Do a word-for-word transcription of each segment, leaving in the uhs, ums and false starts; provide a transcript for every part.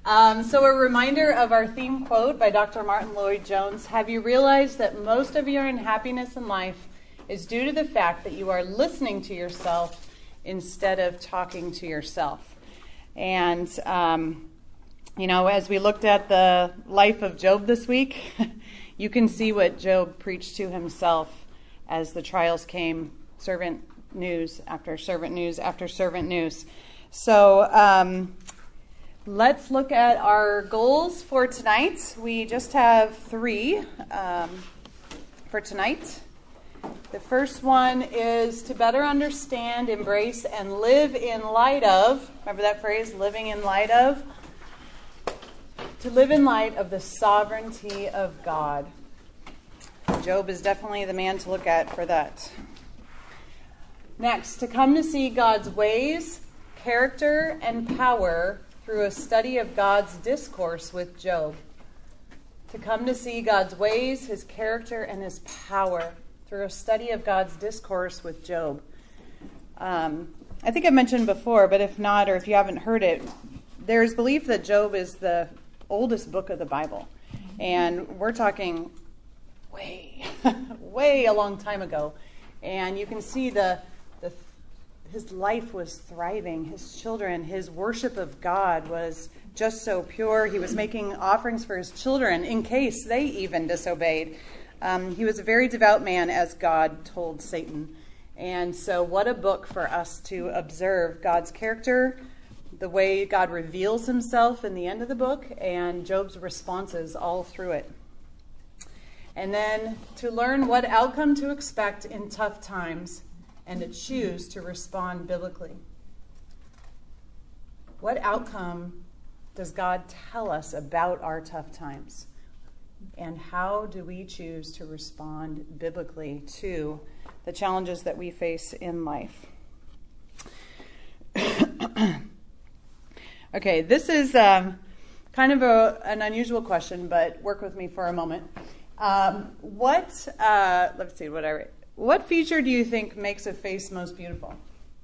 Um, so a reminder of our theme quote by Doctor Martin Lloyd-Jones. Have you realized that most of your unhappiness in life is due to the fact that you are listening to yourself instead of talking to yourself? And, um, you know, as we looked at the life of Job this week, you can see what Job preached to himself as the trials came, servant news after servant news after servant news. So um, let's look at our goals for tonight. We just have three um, for tonight. The first one is to better understand, embrace, and live in light of, remember that phrase, living in light of? To live in light of the sovereignty of God. Job is definitely the man to look at for that. Next, to come to see God's ways, character, and power through a study of God's discourse with Job. To come to see God's ways, his character, and his power through a study of God's discourse with Job. Um, I think I mentioned before, but if not, or if you haven't heard it, there's belief that Job is the oldest book of the Bible. And we're talking way, way a long time ago. And you can see the, the his life was thriving. His children, his worship of God was just so pure. He was making offerings for his children in case they even disobeyed. Um, he was a very devout man, as God told Satan. And so what a book for us to observe God's character, the way God reveals himself in the end of the book, and Job's responses all through it. And then to learn what outcome to expect in tough times and to choose to respond biblically. What outcome does God tell us about our tough times? And how do we choose to respond biblically to the challenges that we face in life? Okay, this is um, kind of a, an unusual question, but work with me for a moment. Um, what, uh, let's see, what I write. What feature do you think makes a face most beautiful?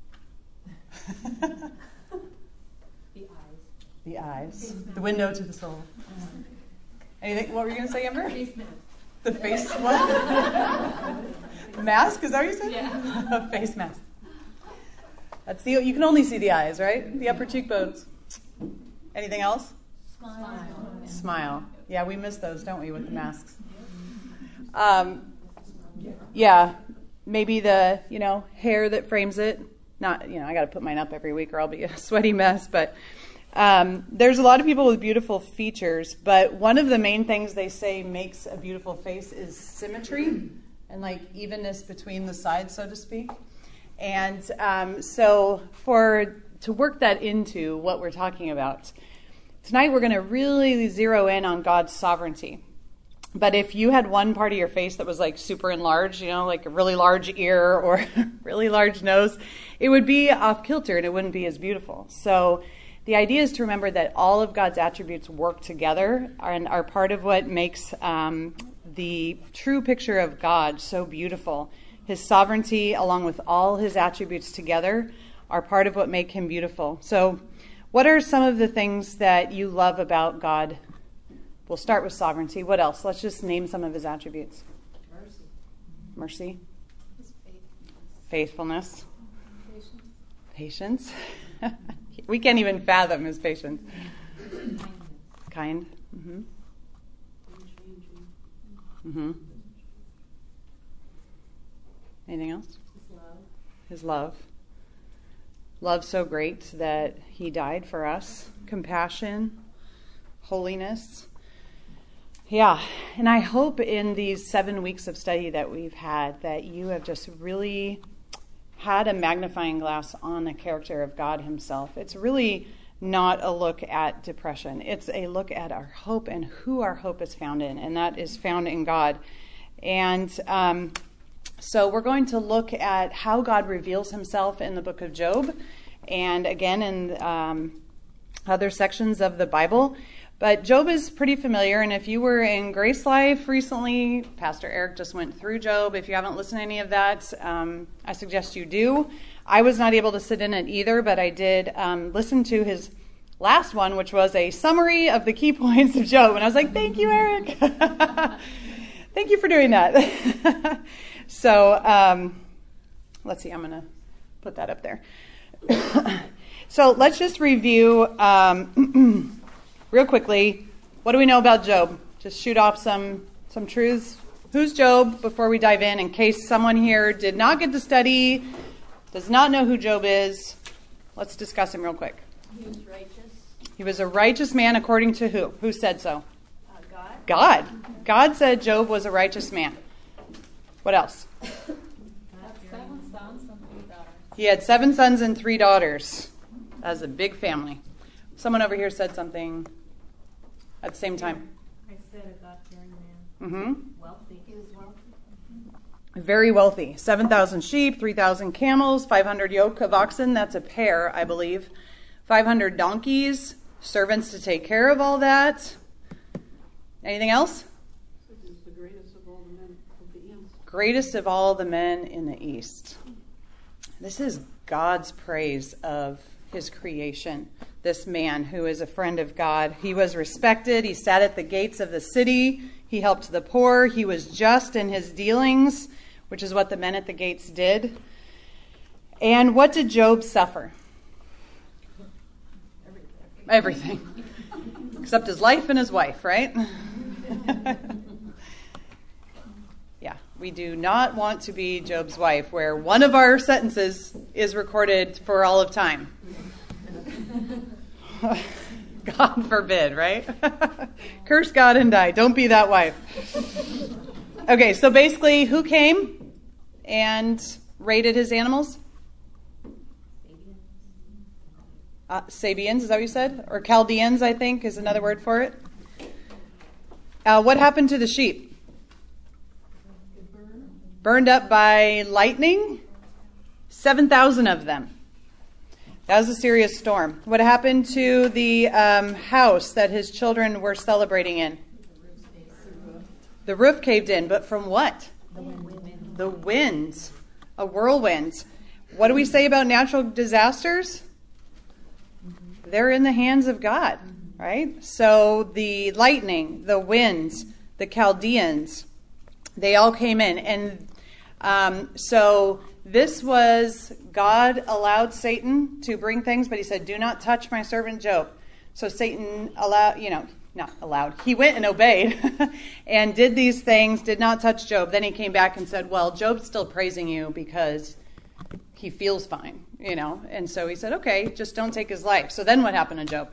The eyes. The eyes. The window to the soul. Anything? What were you going to say, Amber? Face mask. The face what? Mask? Is that what you said? Yeah. A face mask. That's the. You can only see the eyes, right? The upper cheekbones. Anything else? Smile. Smile. Yeah, we miss those, don't we, with the masks? Um, yeah, maybe the you know hair that frames it. Not you know I got to put mine up every week or I'll be a sweaty mess, but. Um, there's a lot of people with beautiful features, but one of the main things they say makes a beautiful face is symmetry and like evenness between the sides, so to speak. And um, so for to work that into what we're talking about, tonight we're going to really zero in on God's sovereignty. But if you had one part of your face that was like super enlarged, you know, like a really large ear or really large nose, it would be off kilter and it wouldn't be as beautiful. So the idea is to remember that all of God's attributes work together and are part of what makes um, the true picture of God so beautiful. His sovereignty, along with all his attributes together, are part of what make him beautiful. So what are some of the things that you love about God? We'll start with sovereignty. What else? Let's just name some of his attributes. Mercy. Mercy. His Faithfulness. faithfulness. Patience. We can't even fathom his patience. Kindness. Kind. Mm-hmm. Mm-hmm. Anything else? His love. His love. Love so great that he died for us. Compassion. Holiness. Yeah, and I hope in these seven weeks of study that we've had that you have just really had a magnifying glass on the character of God himself. It's really not a look at depression. It's a look at our hope and who our hope is found in, and that is found in God. And um, so we're going to look at how God reveals himself in the book of Job, and again in um, other sections of the Bible. But Job is pretty familiar, and if you were in Grace Life recently, Pastor Eric just went through Job. If you haven't listened to any of that, um, I suggest you do. I was not able to sit in it either, but I did um, listen to his last one, which was a summary of the key points of Job. And I was like, thank you, Eric. Thank you for doing that. so um, let's see, I'm going to put that up there. So let's just review um, real quickly. What do we know about Job? Just shoot off some, some truths. Who's Job before we dive in, in case someone here did not get to study, does not know who Job is. Let's discuss him real quick. He was righteous. He was a righteous man according to who? Who said so? Uh, God. God. God said Job was a righteous man. What else? Seven sons and three daughters. He had seven sons and three daughters. That was a big family. Someone over here said something at the same time. I said a God-fearing man. Mm-hmm. Wealthy. He was wealthy. Very wealthy. seven thousand sheep, three thousand camels, five hundred yoke of oxen. That's a pair, I believe. five hundred donkeys, servants to take care of all that. Anything else? This is the greatest of all the men of the east. Greatest of all the men in the east. This is God's praise of his creation. This man who is a friend of God. He was respected. He sat at the gates of the city. He helped the poor. He was just in his dealings, which is what the men at the gates did. And what did Job suffer? Everything. Except his life and his wife, right? Yeah, we do not want to be Job's wife, where one of our sentences is recorded for all of time. God forbid, right? Curse God and die. Don't be that wife. Okay, so basically, who came and raided his animals? Uh, Sabians, is that what you said? Or Chaldeans, I think, is another word for it. Uh, what happened to the sheep? Burned up by lightning? seven thousand of them. That was a serious storm. What happened to the um, house that his children were celebrating in? The roof caved in, but from what? The wind. The winds. A whirlwind. What do we say about natural disasters? They're in the hands of God, right? So the lightning, the winds, the Chaldeans, they all came in. And um, so this was, God allowed Satan to bring things, but he said, do not touch my servant Job. So Satan allowed, you know, not allowed. He went and obeyed and did these things, did not touch Job. Then he came back and said, well, Job's still praising you because he feels fine, you know. And so he said, okay, just don't take his life. So then what happened to Job?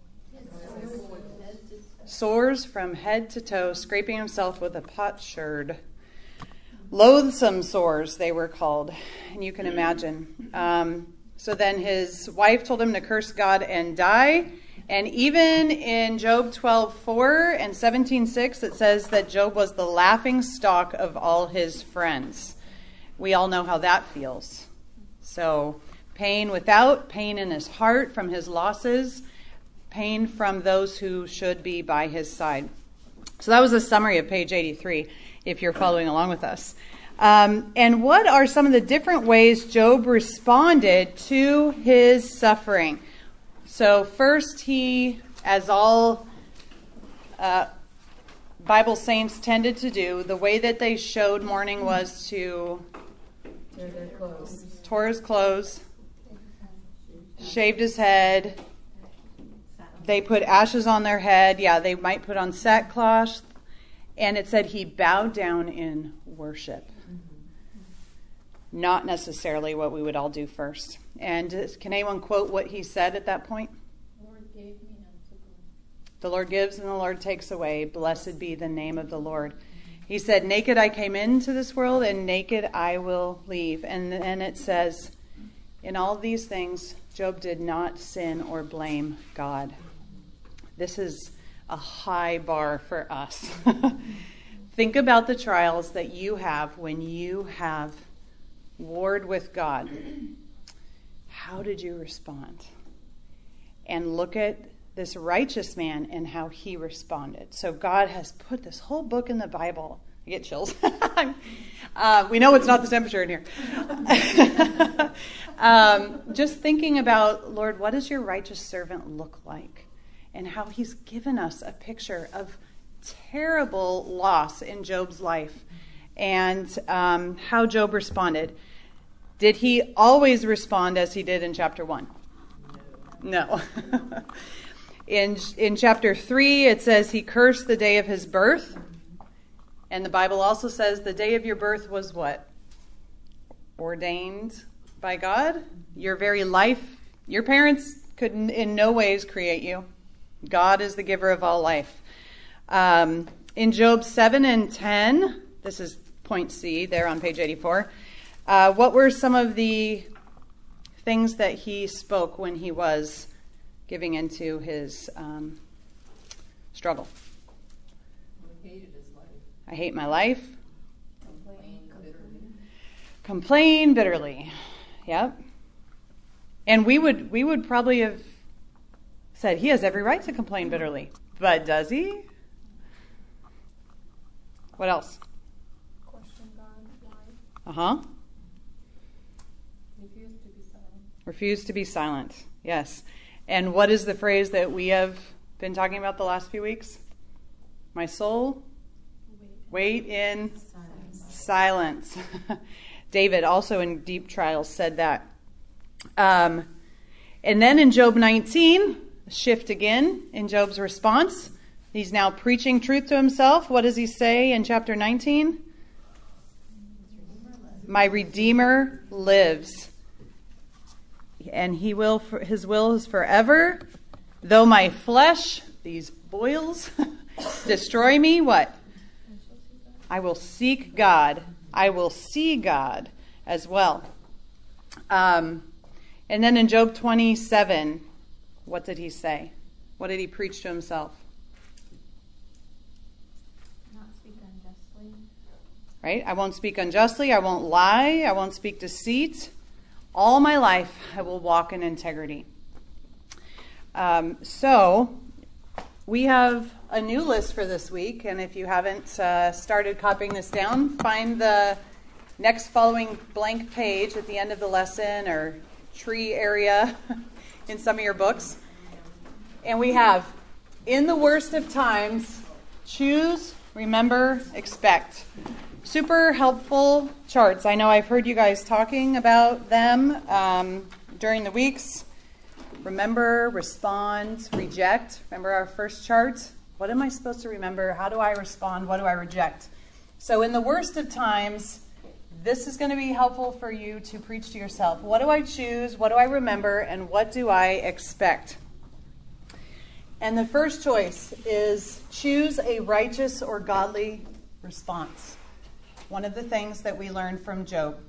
Sores from head to toe, scraping himself with a potsherd. Loathsome sores, they were called. And you can imagine. Um, so then his wife told him to curse God and die. And even in Job twelve four and seventeen six, it says that Job was the laughing stock of all his friends. We all know how that feels. So pain without, pain in his heart from his losses, pain from those who should be by his side. So that was a summary of page eighty-three, if you're following along with us. Um, and what are some of the different ways Job responded to his suffering? So first he, as all uh, Bible saints tended to do, the way that they showed mourning was to Tear their clothes. tore his clothes, shaved his head. They put ashes on their head. Yeah, they might put on sackcloth. And it said he bowed down in worship. Not necessarily what we would all do first. And uh, can anyone quote what he said at that point? Lord gave me and took away. The Lord gives and the Lord takes away. Blessed be the name of the Lord. He said, naked I came into this world and naked I will leave. And then it says, in all these things, Job did not sin or blame God. This is a high bar for us. Think about the trials that you have when you have warred with God. How did you respond? And look at this righteous man and how he responded. So God has put this whole book in the Bible, I get chills. uh, we know it's not the temperature in here. um, just thinking about, Lord, what does your righteous servant look like? And how he's given us a picture of terrible loss in Job's life, and um, how Job responded. Did he always respond as he did in chapter one? No. in in chapter three, it says he cursed the day of his birth. And the Bible also says the day of your birth was what? Ordained by God. Your very life, your parents could in no ways create you. God is the giver of all life. Um, in Job seven and ten, this is point C there on page eighty-four, uh, what were some of the things that he spoke when he was giving into his um, struggle? He hated his life. I hate my life. Complain bitterly. Complain bitterly. Yep. And we would we would probably have said he has every right to complain bitterly. But does he? What else? Question God, why? Uh-huh. Refuse to be silent. Refuse to be silent. Yes. And what is the phrase that we have been talking about the last few weeks? My soul, wait in Silence. silence. David, also in deep trials, said that. Um, and then in Job nineteen, shift again in Job's response. He's now preaching truth to himself. What does he say in chapter nineteen? My Redeemer lives, and he will. His will is forever. Though my flesh, these boils, destroy me, what? I will seek God. I will see God as well. Um, and then in Job twenty-seven, what did he say? What did he preach to himself? Not speak unjustly. Right? I won't speak unjustly. I won't lie. I won't speak deceit. All my life, I will walk in integrity. Um, so, we have a new list for this week, and if you haven't uh, started copying this down, find the next following blank page at the end of the lesson or tree area in some of your books. And we have, in the worst of times, choose, remember, expect. Super helpful charts. I know I've heard you guys talking about them um, during the weeks. Remember, respond, reject. Remember our first chart? What am I supposed to remember? How do I respond? What do I reject? So in the worst of times, this is going to be helpful for you to preach to yourself. What do I choose? What do I remember? And what do I expect? And the first choice is choose a righteous or godly response. One of the things that we learned from Job.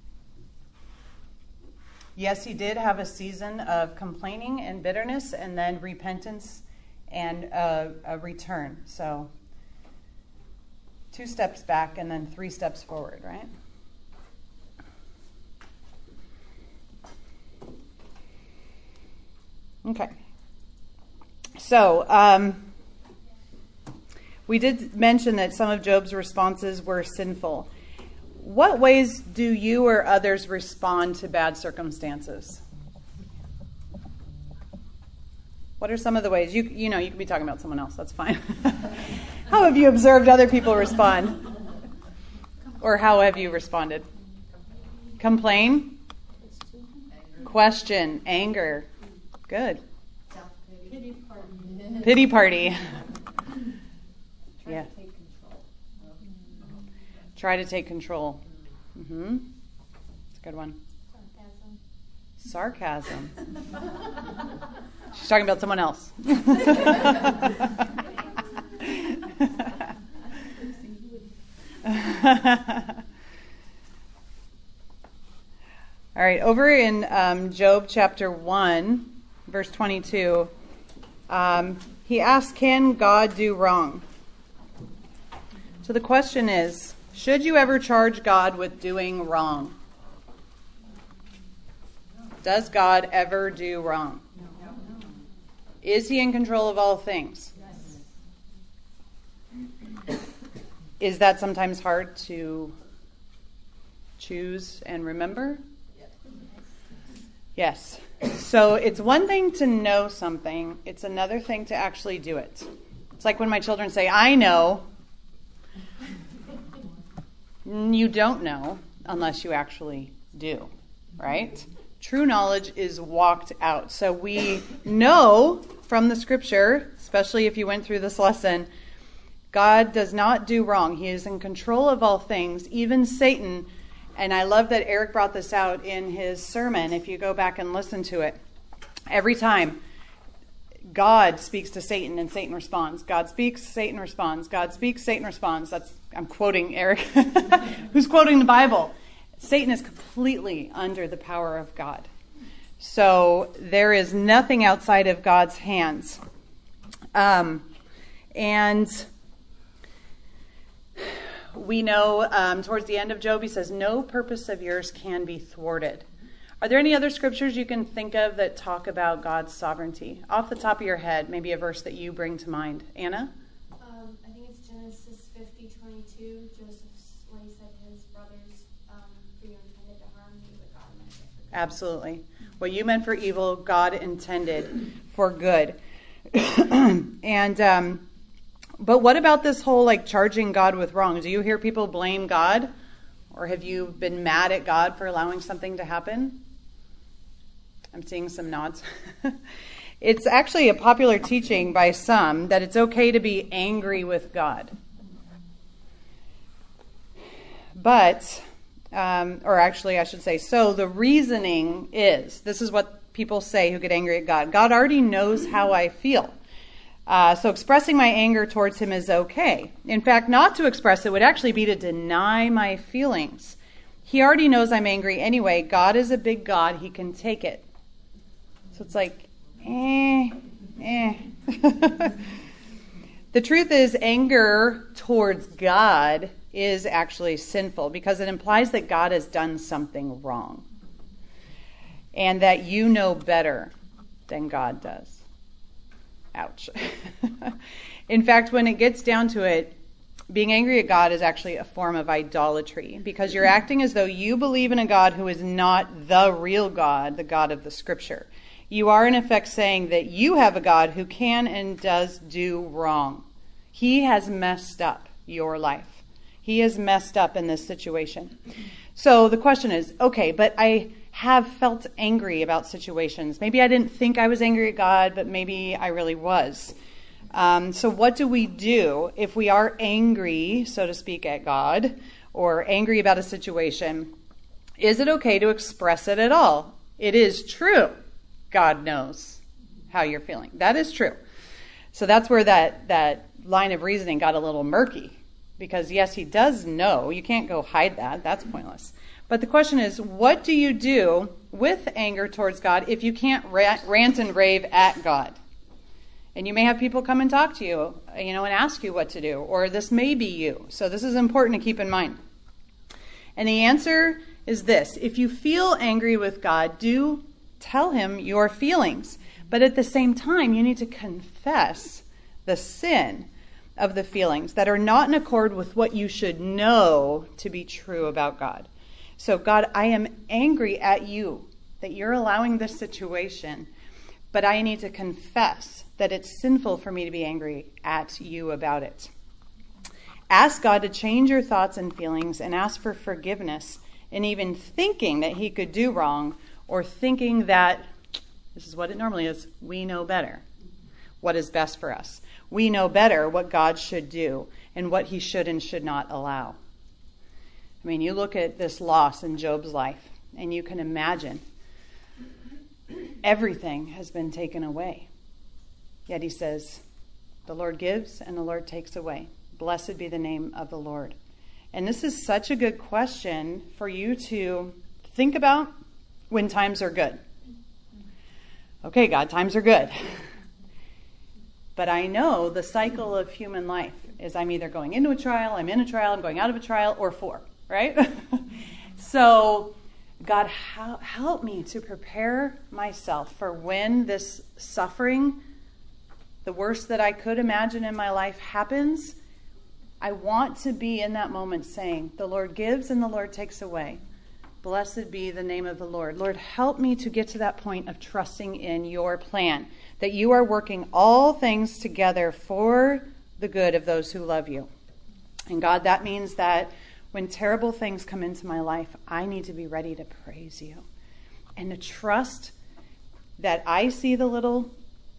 Yes, he did have a season of complaining and bitterness, and then repentance and a, a return. So two steps back and then three steps forward, right? Okay. So um, we did mention that some of Job's responses were sinful. What ways do you or others respond to bad circumstances? What are some of the ways? You you know, you can be talking about someone else. That's fine. How have you observed other people respond? Or how have you responded? Complain? Question. Anger. Good. Pity party. Pity party. Yeah. Try to take control. Mm-hmm. That's a good one. Sarcasm. Sarcasm. She's talking about someone else. All right, over in um, Job chapter one, verse twenty-two, um, he asks, can God do wrong? So the question is, should you ever charge God with doing wrong? Does God ever do wrong? No. Is he in control of all things? Yes. is that sometimes hard to choose and remember? Yes. So it's one thing to know something. It's another thing to actually do it. It's like when my children say, I know. You don't know unless you actually do, right? True knowledge is walked out. So we know from the scripture, especially if you went through this lesson, God does not do wrong. He is in control of all things, even Satan. And I love that Eric brought this out in his sermon, if you go back and listen to it. Every time God speaks to Satan and Satan responds. God speaks, Satan responds. God speaks, Satan responds. That's I'm quoting Eric, who's quoting the Bible. Satan is completely under the power of God. So there is nothing outside of God's hands. Um, and we know um, towards the end of Job, he says, no purpose of yours can be thwarted. Are there any other scriptures you can think of that talk about God's sovereignty? Off the top of your head, maybe a verse that you bring to mind. Anna? Um, I think it's Genesis fifty twenty-two. Joseph's, when he said to his brothers, um, for you intended to harm me, but God meant it for good. Absolutely. What you meant for evil, God intended for good. and, um, but what about this whole like charging God with wrong? Do you hear people blame God? Or have you been mad at God for allowing something to happen? I'm seeing some nods. It's actually a popular teaching by some that it's okay to be angry with God. But, um, or actually I should say, so the reasoning is, this is what people say who get angry at God. God already knows how I feel. Uh, so expressing my anger towards him is okay. In fact, not to express it would actually be to deny my feelings. He already knows I'm angry anyway. God is a big God. He can take it. So it's like, eh, eh. The truth is, anger towards God is actually sinful because it implies that God has done something wrong and that you know better than God does. Ouch. In fact, when it gets down to it, being angry at God is actually a form of idolatry because you're acting as though you believe in a God who is not the real God, the God of the scripture. You are in effect saying that you have a God who can and does do wrong. He has messed up your life. He has messed up in this situation. So the question is, okay, but I have felt angry about situations. Maybe I didn't think I was angry at God, but maybe I really was. Um, so what do we do if we are angry, so to speak, at God or angry about a situation? Is it okay to express it at all? It is true. God knows how you're feeling. That is true. So that's where that, that line of reasoning got a little murky. Because yes, he does know. You can't go hide that. That's pointless. But the question is, what do you do with anger towards God if you can't rant and rave at God? And you may have people come and talk to you, you know, and ask you what to do. Or this may be you. So this is important to keep in mind. And the answer is this. If you feel angry with God, do tell him your feelings. But at the same time, you need to confess the sin of the feelings that are not in accord with what you should know to be true about God. So, God, I am angry at you that you're allowing this situation, but I need to confess that it's sinful for me to be angry at you about it. Ask God to change your thoughts and feelings and ask for forgiveness in even thinking that he could do wrong or thinking that, this is what it normally is, we know better what is best for us. We know better what God should do and what he should and should not allow. I mean, you look at this loss in Job's life, and you can imagine everything has been taken away. Yet he says, the Lord gives and the Lord takes away. Blessed be the name of the Lord. And this is such a good question for you to think about when times are good. Okay, God, times are good. But I know the cycle of human life is I'm either going into a trial, I'm in a trial, I'm going out of a trial, or four, right? So, God, help me to prepare myself for when this suffering, the worst that I could imagine in my life, happens. I want to be in that moment saying, the Lord gives and the Lord takes away. Blessed be the name of the Lord. Lord, help me to get to that point of trusting in your plan, that you are working all things together for the good of those who love you. And God, that means that when terrible things come into my life, I need to be ready to praise you and to trust that I see the little,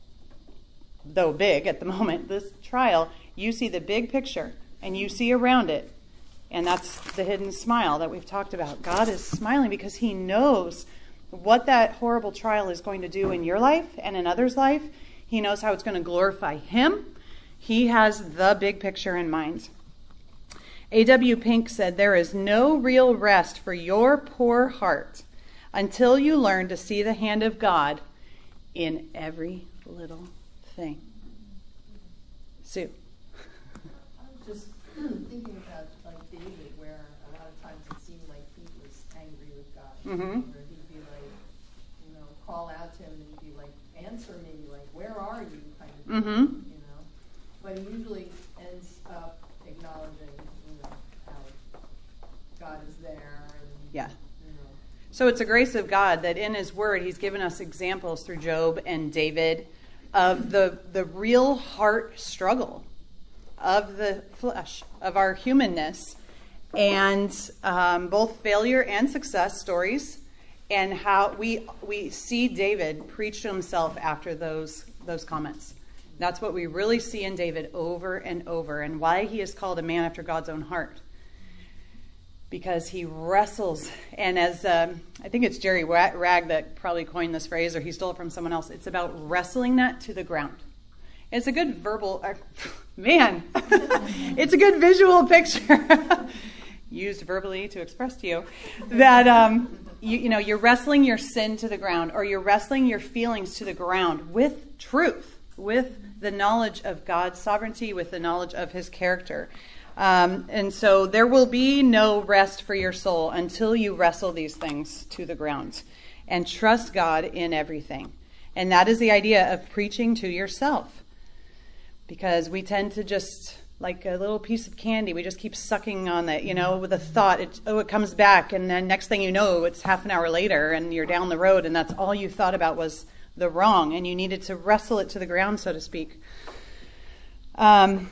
though big at the moment, this trial, you see the big picture and you see around it. And that's the hidden smile that we've talked about. God is smiling because he knows what that horrible trial is going to do in your life and in others' life. He knows how it's going to glorify him. He has the big picture in mind. A W Pink said, there is no real rest for your poor heart until you learn to see the hand of God in every little thing. Sue. I was just thinking about like David, where a lot of times it seemed like he was angry with God. Mm-hmm. Where he'd be like, you know, call out to him and he'd be like, answer me, like, where are you, kind of thing, Mm-hmm. you know. But he usually ends up acknowledging, you know, how God is there. And, Yeah. you know. So it's a grace of God that in his word, he's given us examples through Job and David of the, the real heart struggle of the flesh, of our humanness, and um, both failure and success stories, and how we we see David preach to himself after those those comments. That's what we really see in David over and over, and why he is called a man after God's own heart. Because he wrestles, and as um, I think it's Jerry Ragg that probably coined this phrase, or he stole it from someone else, it's about wrestling that to the ground. It's a good verbal, uh, man, it's a good visual picture used verbally to express to you that, um, you, you know, you're wrestling your sin to the ground, or you're wrestling your feelings to the ground with truth, with the knowledge of God's sovereignty, with the knowledge of his character. Um, and so there will be no rest for your soul until you wrestle these things to the ground and trust God in everything. And that is the idea of preaching to yourself. Because we tend to just, like a little piece of candy, we just keep sucking on it, you know, with a thought. It, oh, it comes back, and then next thing you know, it's half an hour later, and you're down the road, and that's all you thought about was the wrong, and you needed to wrestle it to the ground, so to speak. Um,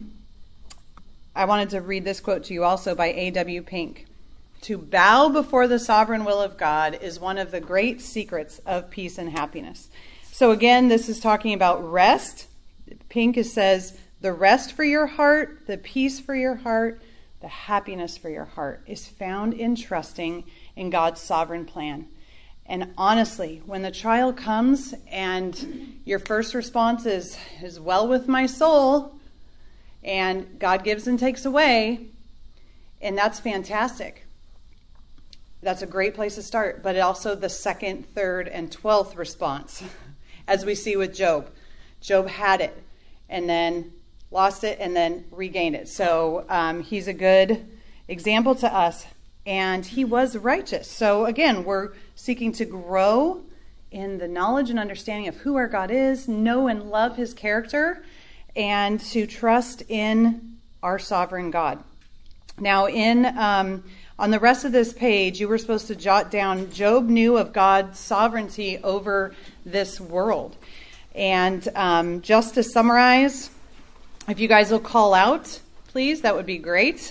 I wanted to read this quote to you also by A W Pink. To bow before the sovereign will of God is one of the great secrets of peace and happiness. So again, this is talking about rest. Pink says, the rest for your heart, the peace for your heart, the happiness for your heart is found in trusting in God's sovereign plan. And honestly, when the trial comes and your first response is, is well with my soul, and God gives and takes away, and that's fantastic. That's a great place to start, but also the second, third, and twelfth response, as we see with Job. Job had it, and then lost it, and then regained it. So um, he's a good example to us, and he was righteous. So again, we're seeking to grow in the knowledge and understanding of who our God is, know and love his character, and to trust in our sovereign God. Now, in um, on the rest of this page, you were supposed to jot down, Job knew of God's sovereignty over this world. And um, just to summarize, if you guys will call out, please, that would be great.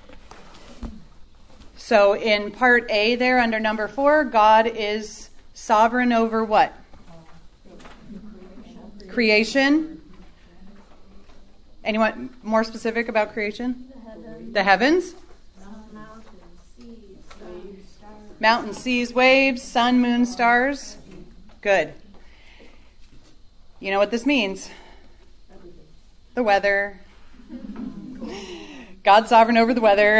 So in part A there, under number four, God is sovereign over what? Creation. Anyone more specific about creation? The heavens. Mountain, seas, waves, sun, moon, stars. Good. You know what this means? The weather. God's sovereign over the weather.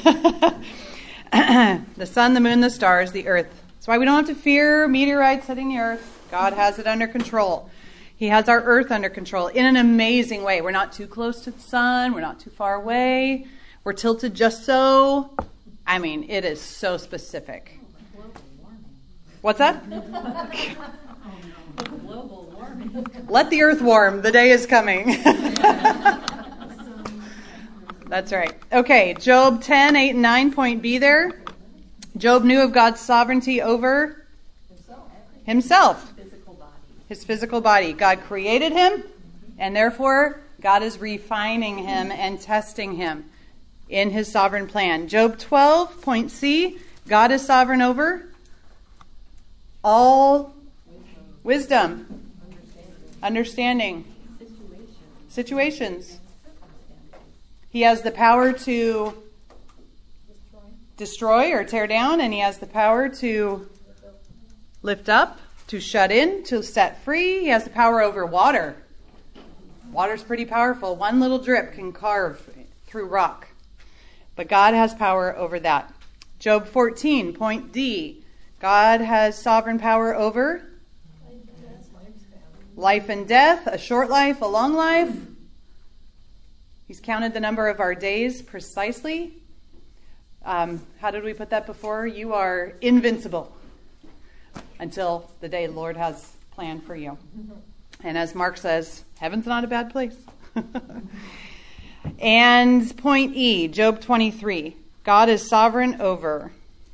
The sun, the moon, the stars, the earth. That's why we don't have to fear meteorites hitting the earth. God has it under control. He has our earth under control in an amazing way. We're not too close to the sun. We're not too far away. We're tilted just so. I mean, it is so specific. What's that? Global warming. Let the earth warm. The day is coming. That That's right. Okay, Job ten, eight, and nine, point B there. Job knew of God's sovereignty over Himself. himself, Physical body. his physical body. God created him, and therefore God is refining him and testing him in his sovereign plan. Job twelve, point C, God is sovereign over all wisdom, understanding, situations. He has the power to destroy or tear down, and he has the power to lift up, to shut in, to set free. He has the power over water. Water's pretty powerful. One little drip can carve through rock. But God has power over that. Job fourteen, point D. God has sovereign power over life and death, a short life, a long life. He's counted the number of our days precisely. Um, how did we put that before? You are invincible until the day the Lord has planned for you. And as Mark says, heaven's not a bad place. And point E, Job twenty-three. God is sovereign over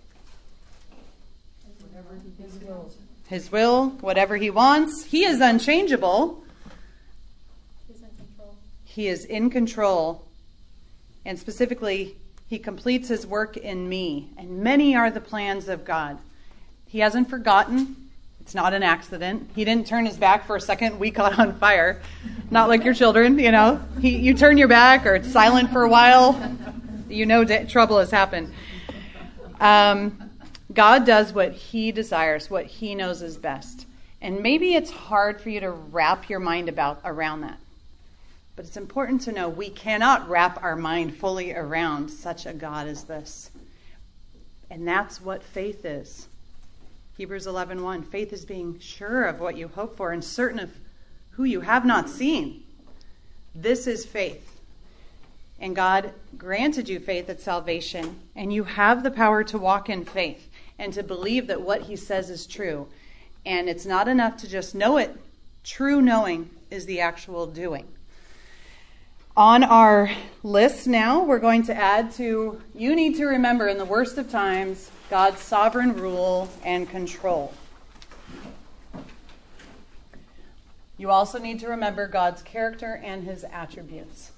His will. his will, whatever he wants. He is unchangeable. He's in control. He is in control. And specifically, he completes his work in me. And many are the plans of God. He hasn't forgotten. It's not an accident. He didn't turn his back for a second. We caught on fire. Not like your children, you know. He, you turn your back or it's silent for a while. You know da- trouble has happened. Um, God does what he desires, what he knows is best. And maybe it's hard for you to wrap your mind about around that. But it's important to know we cannot wrap our mind fully around such a God as this. And that's what faith is. Hebrews eleven one, faith is being sure of what you hope for and certain of who you have not seen. This is faith. And God granted you faith at salvation, and you have the power to walk in faith and to believe that what he says is true. And it's not enough to just know it. True knowing is the actual doing. On our list now, we're going to add to, you need to remember in the worst of times, God's sovereign rule and control. You also need to remember God's character and his attributes.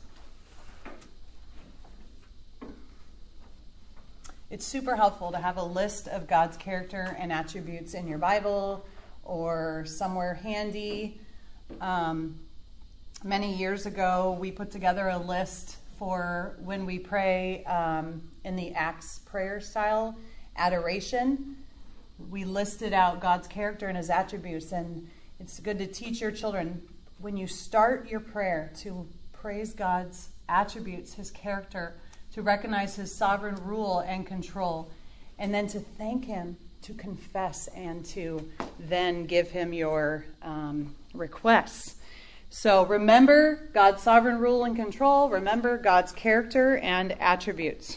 It's super helpful to have a list of God's character and attributes in your Bible or somewhere handy. Um, many years ago, we put together a list for when we pray um, in the Acts prayer style. Adoration, we listed out God's character and his attributes, and it's good to teach your children when you start your prayer to praise God's attributes, his character, to recognize his sovereign rule and control, and then to thank him, to confess, and to then give him your um, requests. So remember God's sovereign rule and control, remember God's character and attributes.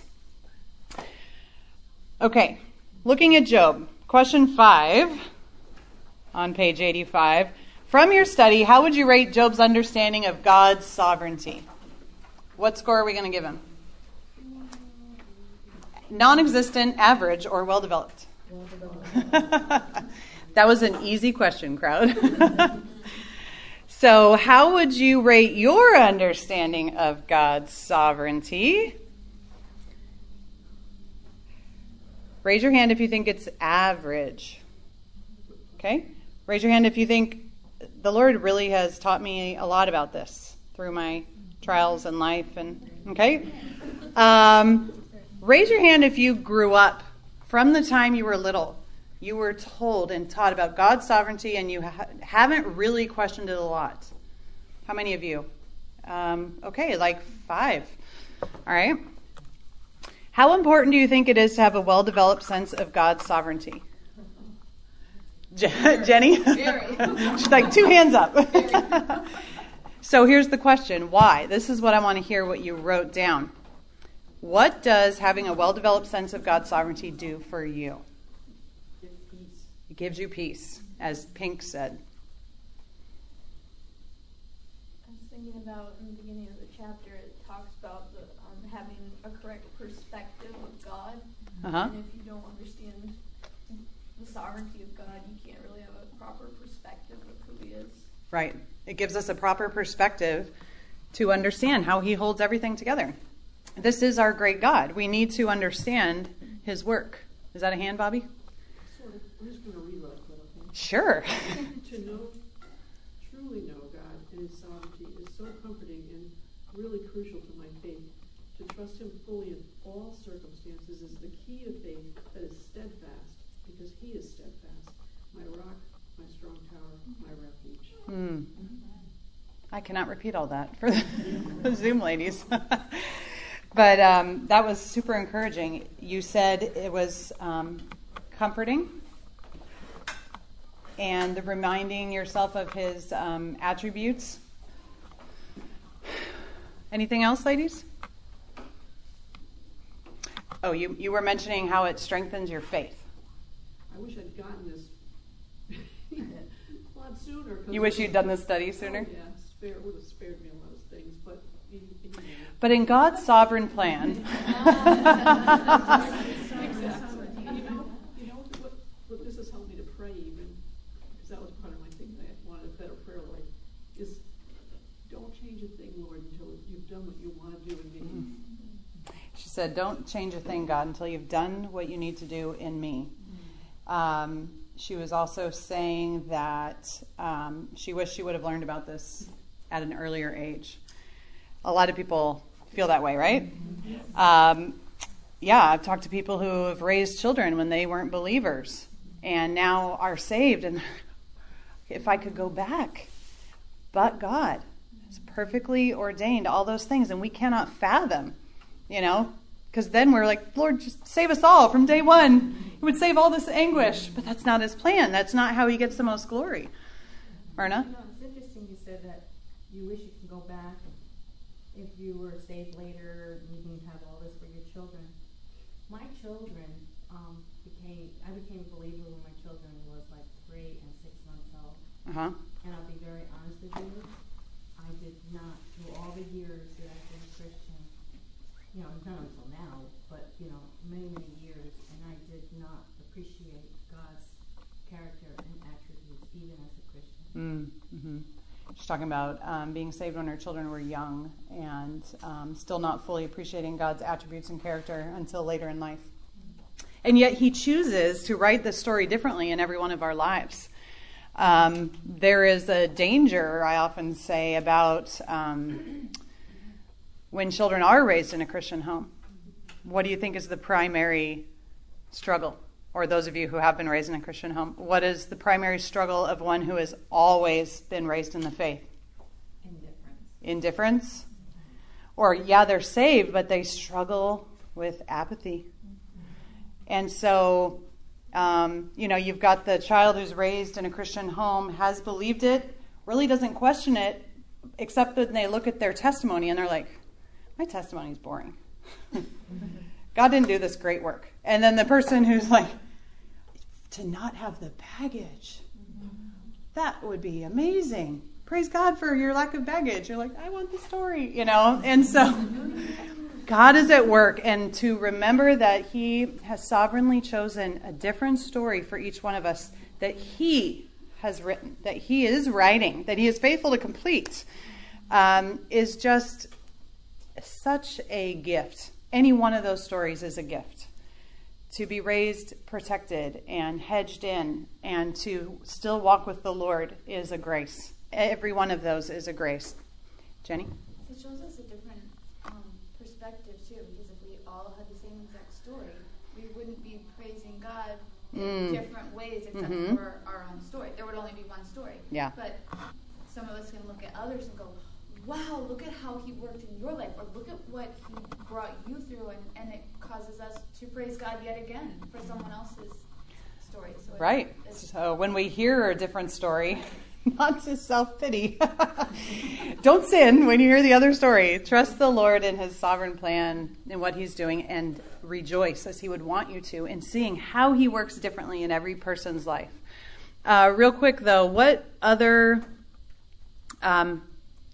Okay, looking at Job, question five on page eighty-five. From your study, how would you rate Job's understanding of God's sovereignty? What score are we going to give him? Non-existent, average, or well-developed? Well-developed. That was an easy question, crowd. So how would you rate your understanding of God's sovereignty? Raise your hand if you think it's average. Okay? Raise your hand if you think the Lord really has taught me a lot about this through my trials in life. And okay? Um, raise your hand if you grew up from the time you were little. You were told and taught about God's sovereignty and you ha- haven't really questioned it a lot. How many of you? Um, okay, like five. All right. How important do you think it is to have a well-developed sense of God's sovereignty? Je- Jenny? She's like, two hands up. So here's the question. Why? This is what I want to hear what you wrote down. What does having a well-developed sense of God's sovereignty do for you? It gives you peace, as Pink said. I was thinking about in the beginning of the chapter, it talks about the, um, having a correct perspective of God. Uh-huh. And if you don't understand the sovereignty of God, you can't really have a proper perspective of who he is. Right. It gives us a proper perspective to understand how he holds everything together. This is our great God. We need to understand his work. Is that a hand, Bobby? Sort of, I'm just going to read what I put up here. Sure. To know, truly know God and his sovereignty is so comforting and really crucial to my faith. To trust him fully in all circumstances is the key to faith that is steadfast, because he is steadfast, my rock, my strong tower, my refuge. Mm. I cannot repeat all that for the Zoom ladies. But um, that was super encouraging. You said it was um, comforting and reminding yourself of his um, attributes. Anything else, ladies? Oh, you, you were mentioning how it strengthens your faith. I wish I'd gotten this a lot sooner. You wish you'd done this study sooner? Oh, yeah, spare, would have spared me a lot of things, but you, you know. But in God's sovereign plan. Exactly. You know, you know what, what this has helped me to pray even, because that was part of my thing that I wanted a better prayer life, is don't change a thing, Lord, until you've done what you want to do in me. Mm-hmm. She said, don't change a thing, God, until you've done what you need to do in me. Um, she was also saying that um, she wished she would have learned about this at an earlier age. A lot of people feel that way, right? Um, yeah, I've talked to people who have raised children when they weren't believers and now are saved. And if I could go back, but God is perfectly ordained all those things, and we cannot fathom. You know, because then we're like, Lord, just save us all from day one. He would save all this anguish, but that's not his plan. That's not how he gets the most glory. Myrna? You know, it's interesting you said that you wish you could go back if you were saved later, needing to have all this for your children. My children um, became, I became a believer when my children was like three and six months old. Uh-huh. And I'll be very honest with you, I did not, through all the years that I've been a Christian, you know, not until now, but, you know, many, many years, and I did not appreciate God's character and attributes, even as a Christian. Mm-hmm. She's talking about um, being saved when her children were young and um, still not fully appreciating God's attributes and character until later in life. And yet he chooses to write this story differently in every one of our lives. Um, there is a danger, I often say, about um, when children are raised in a Christian home. What do you think is the primary struggle? Or those of you who have been raised in a Christian home, what is the primary struggle of one who has always been raised in the faith? Indifference. Indifference? Or, yeah, they're saved, but they struggle with apathy. And so, um, you know, you've got the child who's raised in a Christian home, has believed it, really doesn't question it, except that they look at their testimony and they're like, my testimony is boring. God didn't do this great work. And then the person who's like, to not have the baggage, that would be amazing. Praise God for your lack of baggage. You're like, I want the story, you know. And so God is at work, and to remember that he has sovereignly chosen a different story for each one of us that he has written, that he is writing, that he is faithful to complete, um, is just such a gift. Any one of those stories is a gift. To be raised, protected, and hedged in, and to still walk with the Lord is a grace. Every one of those is a grace. Jenny? It shows us a different um, perspective, too, because if we all had the same exact story, we wouldn't be praising God in Mm. different ways except Mhm. for our own story. There would only be one story. Yeah. But some of us can look at others and go, wow, look at how he worked in your life, or look at what he brought you through, and, and it causes us to praise God yet again for someone else's story. So it- Right. it's- So when we hear a different story, not to self-pity. Don't sin when you hear the other story. Trust the Lord in his sovereign plan and what he's doing, and rejoice as he would want you to in seeing how he works differently in every person's life. Uh, real quick, though, what other um,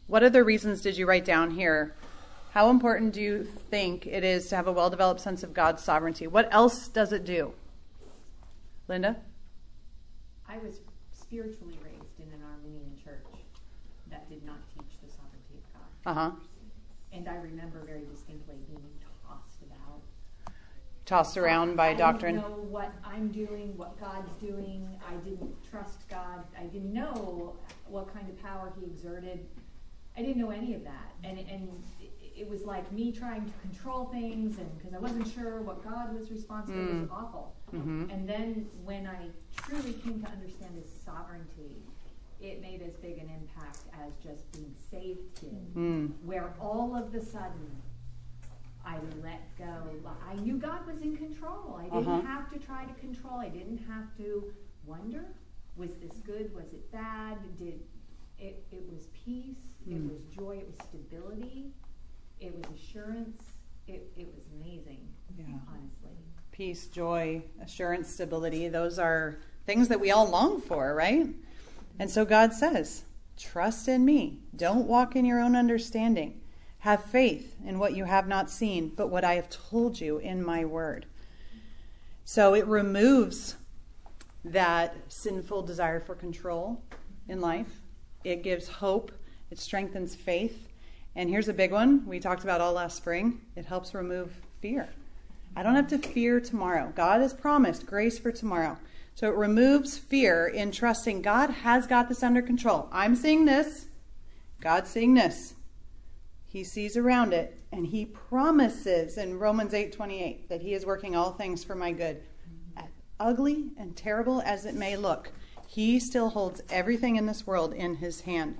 What other reasons did you write down here? How important do you think it is to have a well-developed sense of God's sovereignty? What else does it do? Linda? I was spiritually raised in an Armenian church that did not teach the sovereignty of God. Uh-huh. And I remember very distinctly being tossed about. Tossed around by I doctrine? didn't know what I'm doing, what God's doing. I didn't trust God. I didn't know what kind of power he exerted. I didn't know any of that. And, and it was like me trying to control things, and because I wasn't sure what God was responsible, mm. it was awful. Mm-hmm. And then when I truly came to understand his sovereignty, it made as big an impact as just being saved did, mm. where all of the sudden I let go. I knew God was in control. I didn't uh-huh. have to try to control. I didn't have to wonder, was this good? Was it bad? Did it? It was peace. Mm. It was joy. It was stability. It was assurance. It, it was amazing, yeah. honestly. Peace, joy, assurance, stability. Those are things that we all long for, right? And so God says, trust in me. Don't walk in your own understanding. Have faith in what you have not seen, but what I have told you in my word. So it removes that sinful desire for control in life. It gives hope. It strengthens faith. And here's a big one we talked about all last spring. It helps remove fear. I don't have to fear tomorrow. God has promised grace for tomorrow. So it removes fear in trusting God has got this under control. I'm seeing this. God's seeing this. He sees around it. And he promises in Romans eight twenty-eight that he is working all things for my good. As ugly and terrible as it may look, he still holds everything in this world in his hand.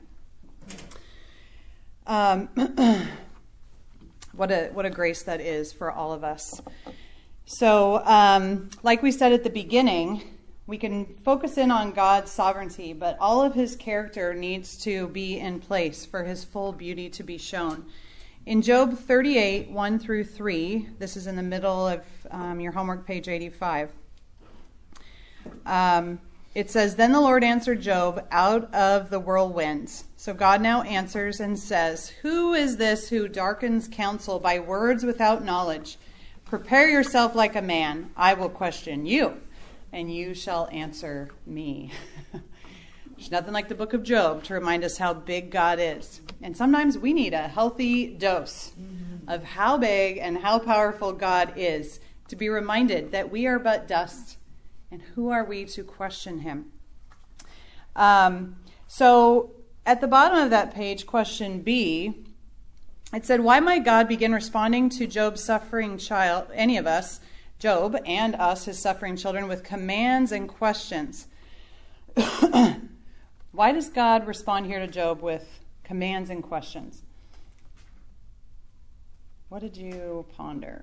Um, what a what a grace that is for all of us. So, um, like we said at the beginning, we can focus in on God's sovereignty, but all of his character needs to be in place for his full beauty to be shown. In Job thirty-eight, one through three, this is in the middle of um, your homework, page eighty-five. Um, It says, then the Lord answered Job out of the whirlwinds. So God now answers and says, who is this who darkens counsel by words without knowledge? Prepare yourself like a man. I will question you, and you shall answer me. There's nothing like the book of Job to remind us how big God is. And sometimes we need a healthy dose mm-hmm. of how big and how powerful God is to be reminded that we are but dust. And who are we to question him? Um, so at the bottom of that page, question B, it said, why might God begin responding to Job's suffering child, any of us, Job and us, his suffering children, with commands and questions? Why does God respond here to Job with commands and questions? What did you ponder?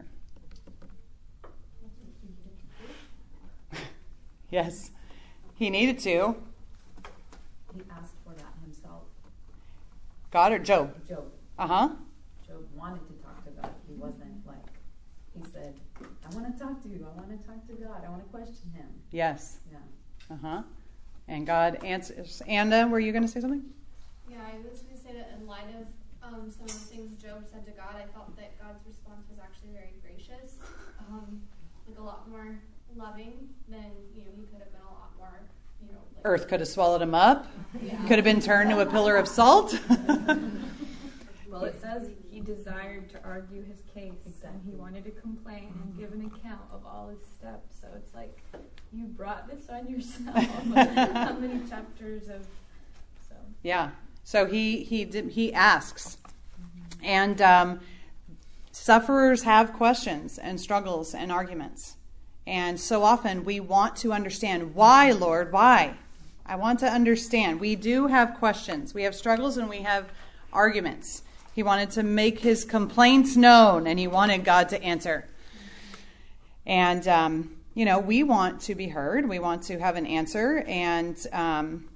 Yes, he needed to. He asked for that himself. God or Job? Job. Uh-huh. Job wanted to talk to God. He wasn't like, he said, I want to talk to you. I want to talk to God. I want to question him. Yes. Yeah. Uh-huh. And God answers. Anna, were you going to say something? Yeah, I was going to say that in light of um, some of the things Job said to God, I felt that God's response was actually very gracious, um, like a lot more loving than, you know, he could have been a lot more, you know, like, Earth could have swallowed him up. Yeah. Could have been turned to a pillar of salt. Well, it says he desired to argue his case, exactly. And he wanted to complain mm-hmm. and give an account of all his steps. So it's like, you brought this on yourself. How many chapters of, so. Yeah. So he he did, he asks, mm-hmm. and um, sufferers have questions and struggles and arguments. And so often we want to understand, why, Lord, why? I want to understand. We do have questions. We have struggles and we have arguments. He wanted to make his complaints known, and he wanted God to answer. And, um, you know, we want to be heard. We want to have an answer. And um,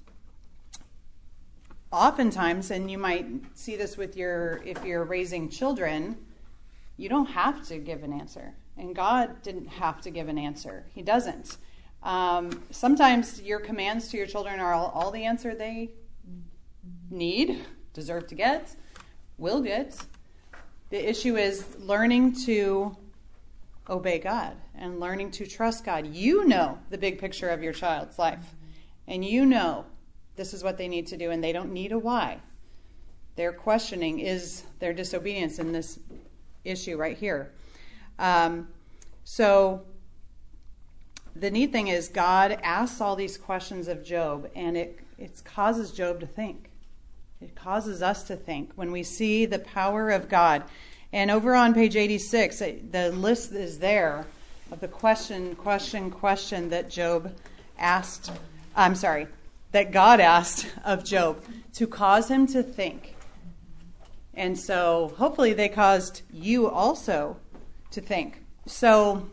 oftentimes, and you might see this with your, if you're raising children, you don't have to give an answer. And God didn't have to give an answer. He doesn't. Um, sometimes your commands to your children are all, all the answer they need. deserve to get, will get. The issue is learning to obey God and learning to trust God. You know the big picture of your child's life, and you know this is what they need to do, and they don't need a why. Their questioning is their disobedience in this issue right here. Um, so the neat thing is God asks all these questions of Job, and it, it causes Job to think. It causes us to think when we see the power of God. And over on page eighty-six, the list is there of the question, question, question that Job asked, I'm sorry, that God asked of Job to cause him to think. And so hopefully they caused you also to think. So,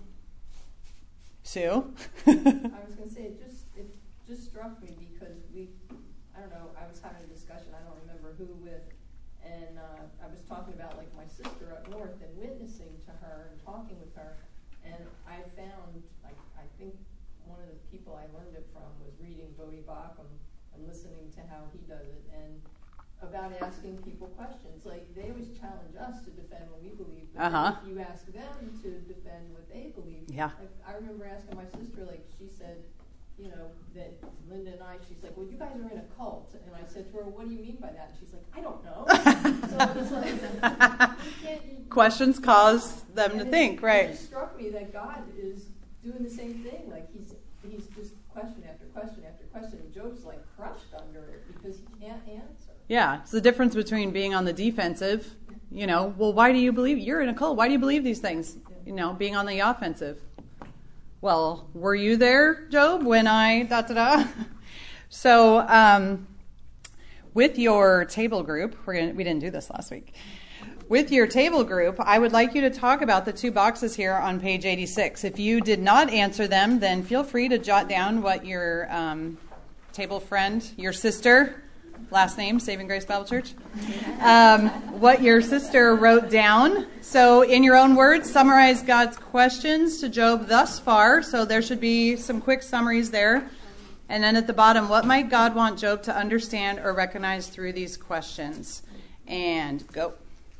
Sue? I was going to say, it just, it just struck me because we, I don't know, I was having a discussion, I don't remember who with, and uh, I was talking about like my sister up north and witnessing to her and talking with her, and I found, like, I think one of the people I learned it from was reading Bodhi Bacham and listening to how he does it, and about asking people questions. Like, they always challenge us to defend what we believe, but Uh-huh. if you ask them to defend what they believe, Yeah. like, I remember asking my sister, like, she said, you know, that Linda and I, she's like, well, you guys are in a cult. And I said to her, what do you mean by that? And she's like, I don't know. So it's like, you can't, you, Questions cause them to and it- think, right? It just struck me that God is doing the same thing. Like, he's he's just question after question after question. And Job's like crushed under it because he can't answer. Yeah, it's the difference between being on the defensive, you know, well, why do you believe, you're in a cult, why do you believe these things? You know, being on the offensive. Well, were you there, Job, when I da-da-da? So um, with your table group, we're gonna, we didn't do this last week. With your table group, I would like you to talk about the two boxes here on page eighty-six. If you did not answer them, then feel free to jot down what your um, table friend, your sister, last name, Saving Grace Bible Church, um, what your sister wrote down. So in your own words, summarize God's questions to Job thus far. So there should be some quick summaries there. And then at the bottom, what might God want Job to understand or recognize through these questions? And go.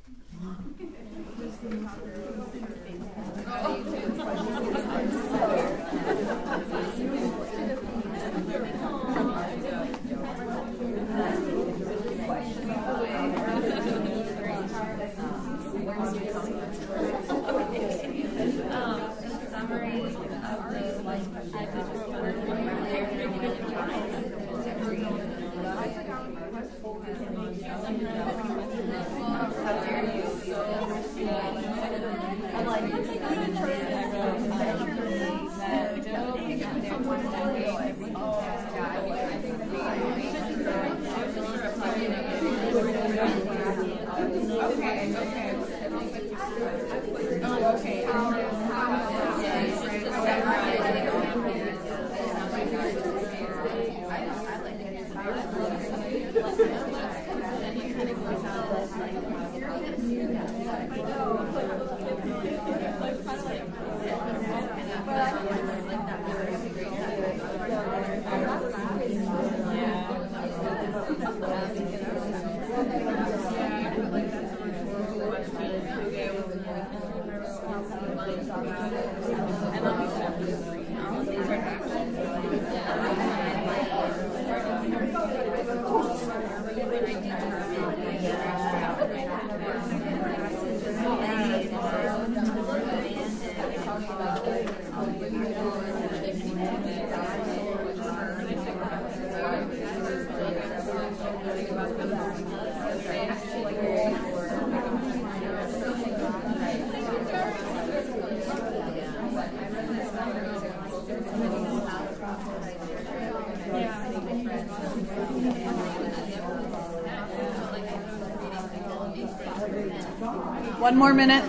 One more minute.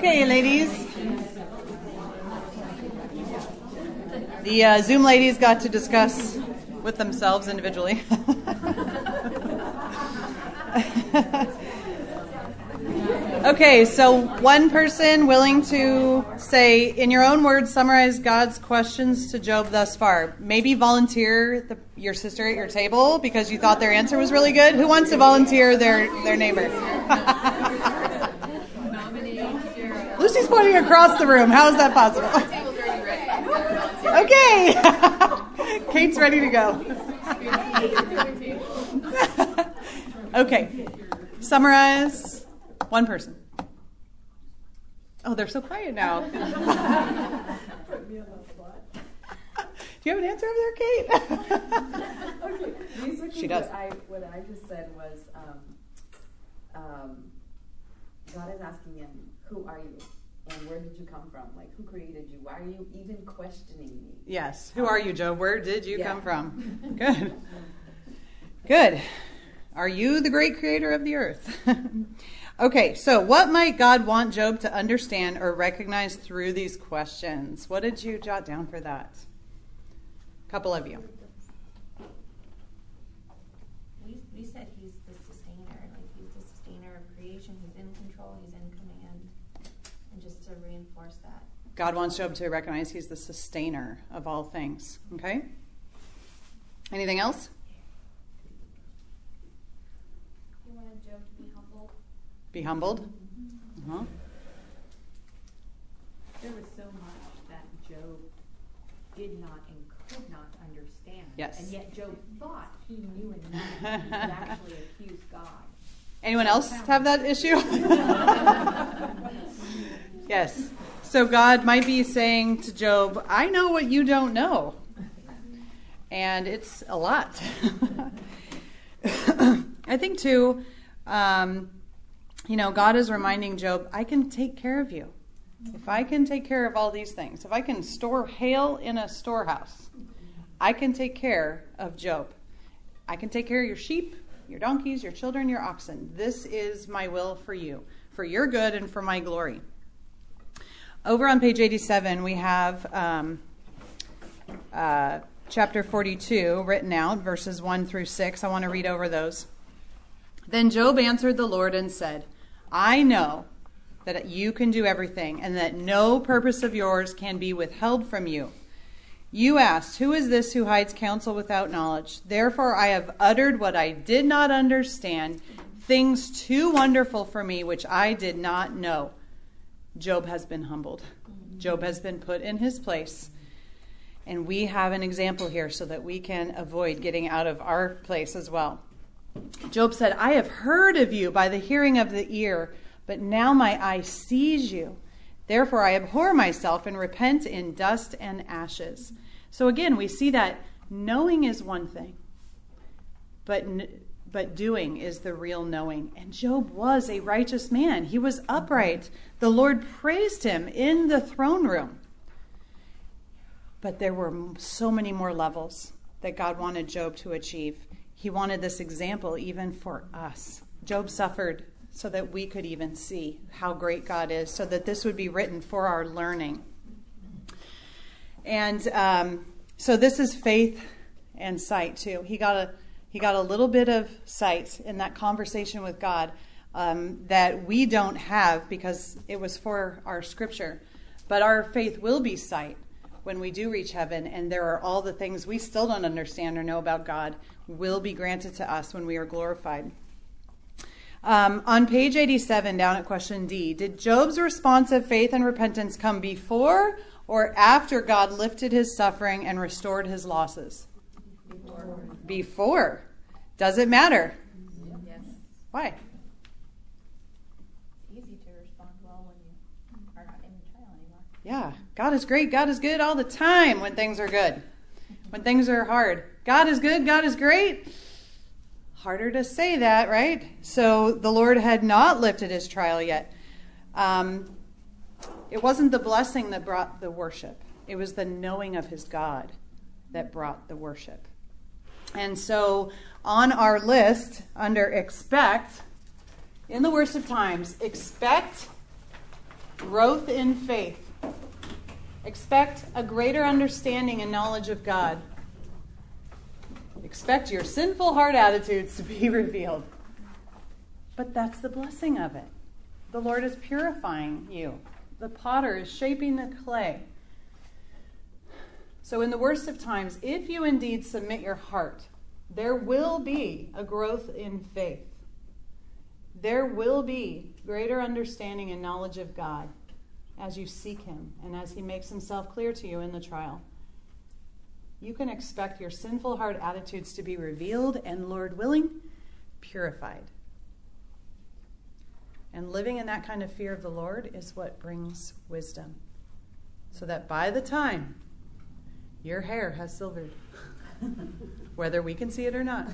Okay, ladies. The uh, Zoom ladies got to discuss with themselves individually. Okay, so one person willing to say, in your own words, summarize God's questions to Job thus far. Maybe volunteer the, your sister at your table because you thought their answer was really good. Who wants to volunteer their, their neighbor? Lucy's pointing across the room. How is that possible? Okay. Kate's ready to go. Okay. Summarize. One person. Oh, they're so quiet now. Do you have an answer over there, Kate? Okay, basically she does. What I, what I just said was, um, um, God is asking him, who are you? And where did you come from? Like, who created you? Why are you even questioning me? Yes. Who are you, Job? Where did you yeah. come from? Good. Good. Are you the great creator of the earth? Okay, so what might God want Job to understand or recognize through these questions? What did you jot down for that? A couple of you. We, we said he's the sustainer, like he's the sustainer of creation. He's in control, he's in command. And just to reinforce that. God wants Job to recognize he's the sustainer of all things. Okay? Anything else? He wanted Job to be humble. Be humbled. Uh-huh. There was so much that Job did not and could not understand. Yes. And yet Job thought he knew enough to actually accuse God. Anyone else have that issue? Yes. So God might be saying to Job, I know what you don't know. And it's a lot. I think too, um, you know, God is reminding Job, I can take care of you. If I can take care of all these things, if I can store hail in a storehouse, I can take care of Job. I can take care of your sheep, your donkeys, your children, your oxen. This is my will for you, for your good and for my glory. Over on page eighty-seven, we have um, uh, chapter forty-two written out, verses one through six. I want to read over those. Then Job answered the Lord and said, I know that you can do everything and that no purpose of yours can be withheld from you. You asked, who is this who hides counsel without knowledge? Therefore I have uttered what I did not understand, things too wonderful for me which I did not know. Job has been humbled. Job has been put in his place. And we have an example here so that we can avoid getting out of our place as well. Job said, I have heard of you by the hearing of the ear, but now my eye sees you. Therefore I abhor myself and repent in dust and ashes. So again, we see that knowing is one thing, but but doing is the real knowing. And Job was a righteous man. He was upright. The Lord praised him in the throne room. But there were so many more levels that God wanted Job to achieve. He wanted this example even for us. Job suffered so that we could even see how great God is, so that this would be written for our learning. And um, so this is faith and sight too. He got a he got a little bit of sight in that conversation with God um, that we don't have because it was for our scripture. But our faith will be sight when we do reach heaven, and there are all the things we still don't understand or know about God will be granted to us when we are glorified. Um, on page eighty-seven, down at question D, did Job's response of faith and repentance come before or after God lifted his suffering and restored his losses? Before. Before. Does it matter? Yes. Why? It's easy to respond well when you are not in the trial anymore. Yeah. God is great. God is good all the time when things are good. When things are hard. God is good. God is great. Harder to say that, right? So the Lord had not lifted his trial yet. Um, it wasn't the blessing that brought the worship. It was the knowing of his God that brought the worship. And so on our list, under expect, in the worst of times, expect growth in faith. Expect a greater understanding and knowledge of God. Expect your sinful heart attitudes to be revealed. But that's the blessing of it. The Lord is purifying you. The potter is shaping the clay. So in the worst of times, if you indeed submit your heart, there will be a growth in faith. There will be greater understanding and knowledge of God as you seek him and as he makes himself clear to you in the trial. You can expect your sinful heart attitudes to be revealed and, Lord willing, purified. And living in that kind of fear of the Lord is what brings wisdom. So that by the time your hair has silvered, whether we can see it or not,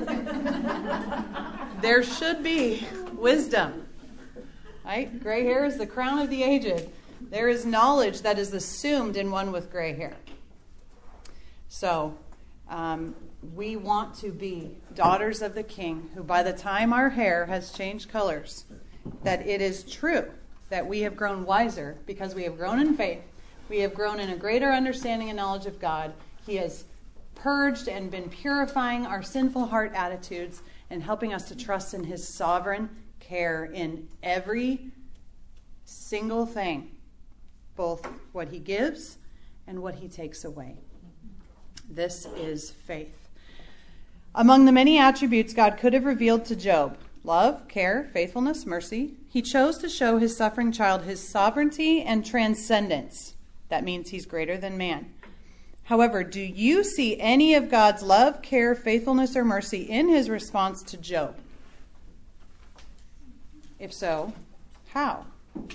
there should be wisdom. Right? Gray hair is the crown of the aged. There is knowledge that is assumed in one with gray hair. So, um, we want to be daughters of the King, who by the time our hair has changed colors, that it is true that we have grown wiser because we have grown in faith. We have grown in a greater understanding and knowledge of God. He has purged and been purifying our sinful heart attitudes and helping us to trust in his sovereign care in every single thing, both what he gives and what he takes away. This is faith. Among the many attributes God could have revealed to Job, love, care, faithfulness, mercy, he chose to show his suffering child his sovereignty and transcendence. That means he's greater than man. However, do you see any of God's love, care, faithfulness, or mercy in his response to Job? If so, how? Could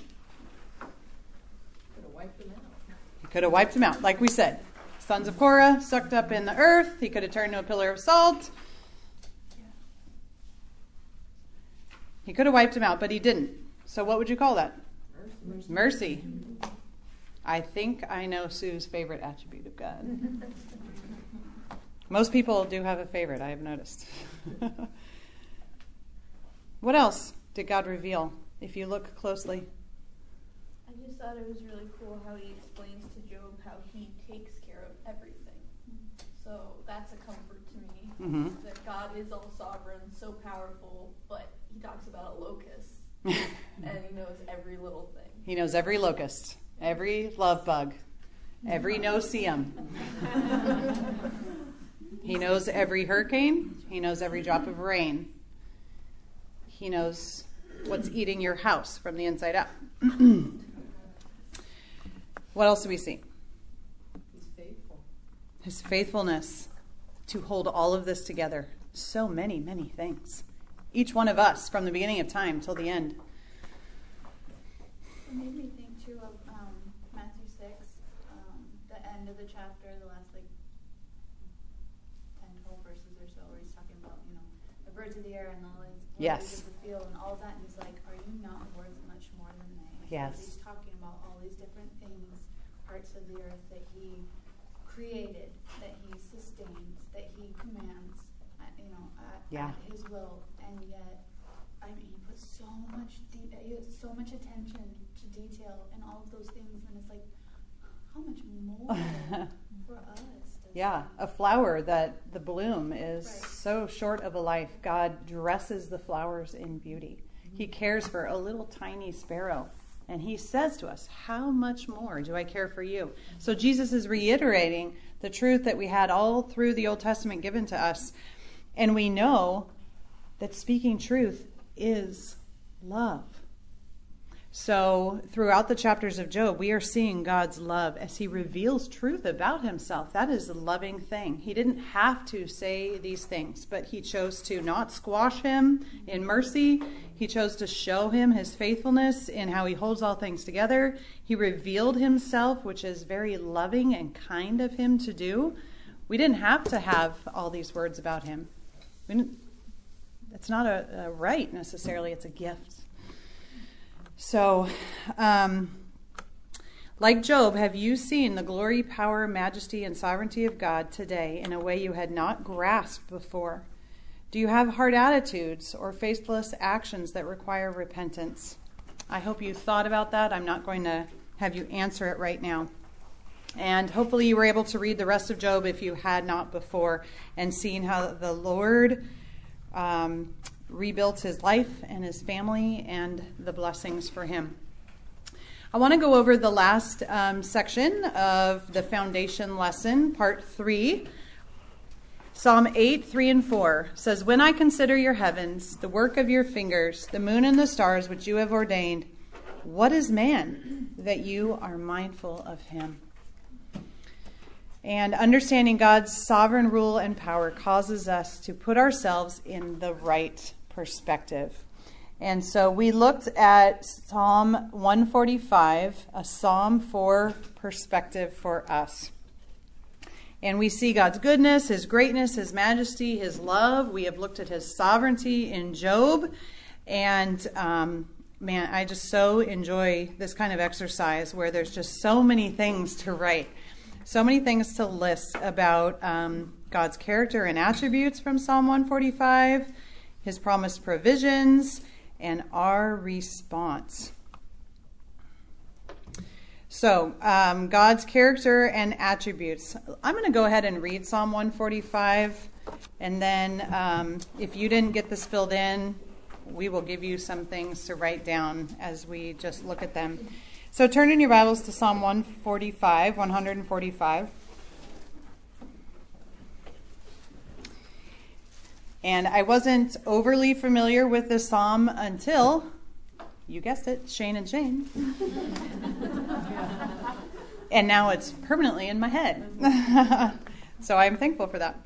have wiped him out. He could have wiped him out, like we said. Sons of Korah sucked up in the earth. He could have turned to a pillar of salt. He could have wiped him out, but he didn't. So what would you call that? Mercy. Mercy. I think I know Sue's favorite attribute of God. Most people do have a favorite, I have noticed. What else did God reveal, if you look closely? I just thought it was really cool how he explains to Job how he takes care of everything. So that's a comfort to me, Mm-hmm. that God is all sovereign, so powerful, but he talks about a locust, and he knows every little thing. He knows every locust, every love bug, every no-see-um. He knows every hurricane. He knows every drop of rain. He knows what's eating your house from the inside out. What else do we see? He's faithful. His faithfulness to hold all of this together. So many, many things. Each one of us, from the beginning of time till the end. It made me think too of um, Matthew six, um, the end of the chapter, the last like ten, twelve verses or so, where he's talking about, you know, the birds of the air and the lilies Yes. of the field and all of that, and he's like, are you not worth much more than they? Yes. So he's talking about all these different things, parts of the earth that he created, that he sustains, that he commands, at, you know, at, Yeah. at his will, and yet, I mean, he puts so much, de- he has so much attention to detail and all of those things, and it's like, how much more for us? Does Yeah, that- a flower that the bloom is Right. so short of a life. God dresses the flowers in beauty. He cares for a little tiny sparrow. And he says to us, how much more do I care for you? So Jesus is reiterating the truth that we had all through the Old Testament given to us. And we know that speaking truth is love. So throughout the chapters of Job, we are seeing God's love as he reveals truth about himself. That is a loving thing. He didn't have to say these things, but he chose to not squash him in mercy. He chose to show him his faithfulness in how he holds all things together. He revealed himself, which is very loving and kind of him to do. We didn't have to have all these words about him. We didn't, it's not a, a right necessarily, it's a gift. So, um, like Job, have you seen the glory, power, majesty, and sovereignty of God today in a way you had not grasped before? Do you have hard attitudes or faithless actions that require repentance? I hope you thought about that. I'm not going to have you answer it right now. And hopefully you were able to read the rest of Job if you had not before, and seeing how the Lord um, rebuilt his life and his family and the blessings for him. I want to go over the last um, section of the foundation lesson, part three. Psalm eight, three and four says, "When I consider your heavens, the work of your fingers, the moon and the stars which you have ordained, what is man that you are mindful of him?" And understanding God's sovereign rule and power causes us to put ourselves in the right perspective. And so we looked at Psalm one forty-five, a psalm for perspective for us. And we see God's goodness, his greatness, his majesty, his love. We have looked at his sovereignty in Job. And um, man, I just so enjoy this kind of exercise where there's just so many things to write, so many things to list about um, God's character and attributes from Psalm one forty-five, his promised provisions, and our response. So, um, God's character and attributes. I'm going to go ahead and read Psalm one forty-five, and then um, if you didn't get this filled in, we will give you some things to write down as we just look at them. So turn in your Bibles to Psalm one forty-five, one forty-five. And I wasn't overly familiar with this psalm until, you guessed it, Shane and Shane. And now it's permanently in my head. So I'm thankful for that.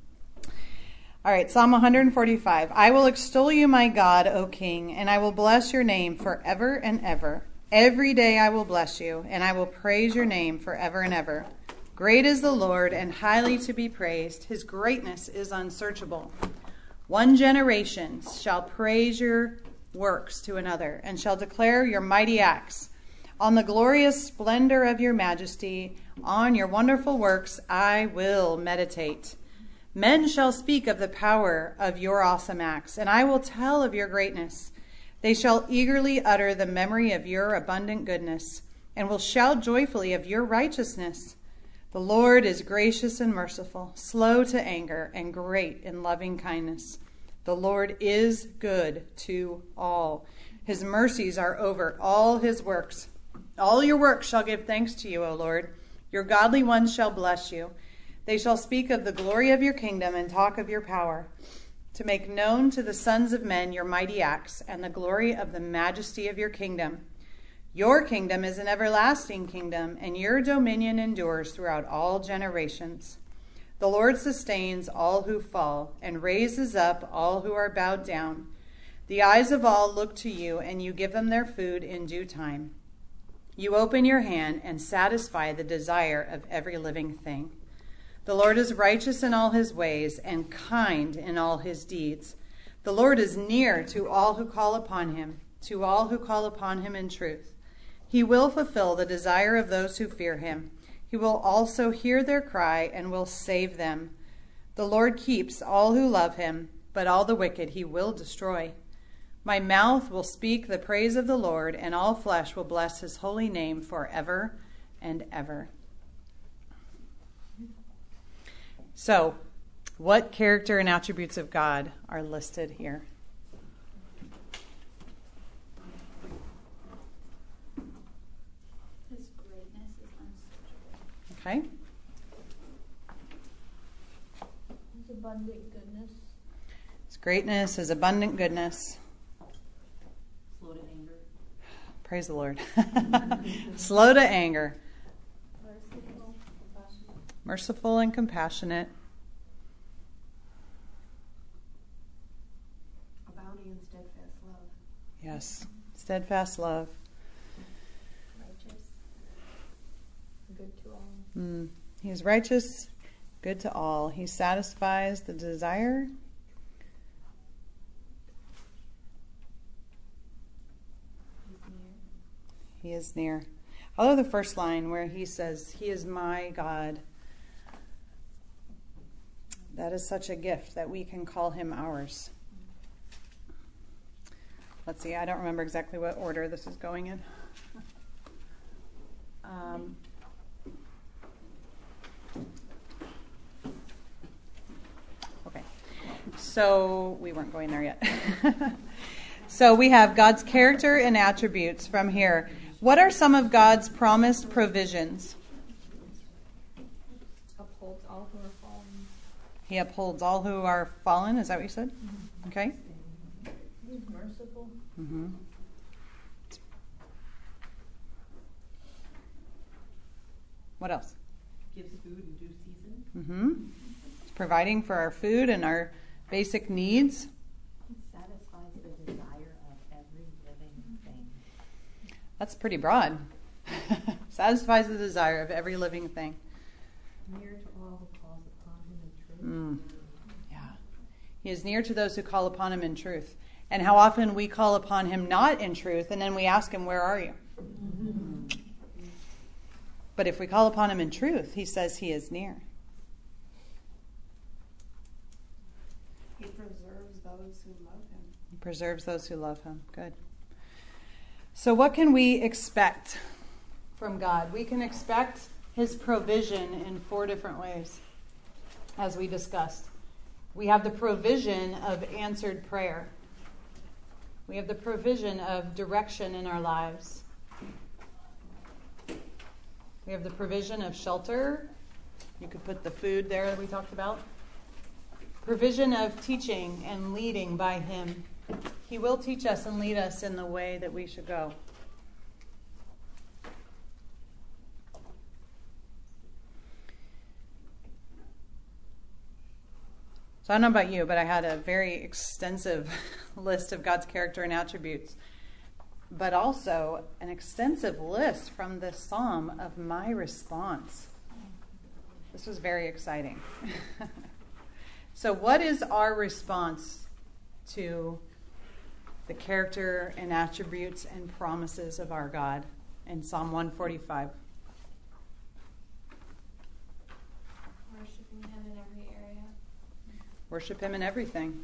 All right, Psalm one forty-five. "I will extol you, my God, O King, and I will bless your name forever and ever. Every day I will bless you, and I will praise your name forever and ever. Great is the Lord, and highly to be praised. His greatness is unsearchable. One generation shall praise your works to another, and shall declare your mighty acts. On the glorious splendor of your majesty, on your wonderful works I will meditate. Men shall speak of the power of your awesome acts, and I will tell of your greatness. They shall eagerly utter the memory of your abundant goodness, and will shout joyfully of your righteousness. The Lord is gracious and merciful, slow to anger, and great in loving kindness. The Lord is good to all. His mercies are over all his works. All your works shall give thanks to you, O Lord. Your godly ones shall bless you. They shall speak of the glory of your kingdom and talk of your power, to make known to the sons of men your mighty acts and the glory of the majesty of your kingdom. Your kingdom is an everlasting kingdom, and your dominion endures throughout all generations. The Lord sustains all who fall and raises up all who are bowed down. The eyes of all look to you, and you give them their food in due time. You open your hand and satisfy the desire of every living thing. The Lord is righteous in all his ways and kind in all his deeds. The Lord is near to all who call upon him, to all who call upon him in truth. He will fulfill the desire of those who fear him. He will also hear their cry and will save them. The Lord keeps all who love him, but all the wicked he will destroy. My mouth will speak the praise of the Lord, and all flesh will bless his holy name forever and ever. So, what character and attributes of God are listed here? His greatness is unsearchable. Okay. His abundant goodness. His greatness, his abundant goodness. Slow to anger. Praise the Lord. Slow to anger. Merciful. Merciful and compassionate. Abounding in steadfast love. Yes. Steadfast love. Righteous. Good to all. Mm. He is righteous, good to all. He satisfies the desire. He's near. He is near. I love the first line where he says, he is my God. That is such a gift that we can call him ours. let's see, I don't remember exactly what order this is going in. Um, okay, so we weren't going there yet. So we have God's character and attributes from here. What are some of God's promised provisions? Upholds all who are fallen. He upholds all who are fallen. Is that what you said? Mm-hmm. Okay. He's merciful. Mm-hmm. What else? Gives food in due season. Mm-hmm. It's providing for our food and our basic needs. It satisfies the desire of every living thing. That's pretty broad. Satisfies the desire of every living thing. Near to all who calls upon him in truth. Mm. Yeah. He is near to those who call upon him in truth. And how often we call upon him not in truth, and then we ask him, where are you? Mm-hmm. But if we call upon him in truth, he says he is near. He preserves those who love him. He preserves those who love him. Good. So what can we expect from God? We can expect his provision in four different ways, as we discussed. We have the provision of answered prayer. We have the provision of direction in our lives. We have the provision of shelter. You could put the food there that we talked about. Provision of teaching and leading by him. He will teach us and lead us in the way that we should go. So I don't know about you, but I had a very extensive list of God's character and attributes, but also an extensive list from this psalm of my response. This was very exciting. So what is our response to the character and attributes and promises of our God in Psalm one forty-five? Worshiping him in every area. Worship him in everything.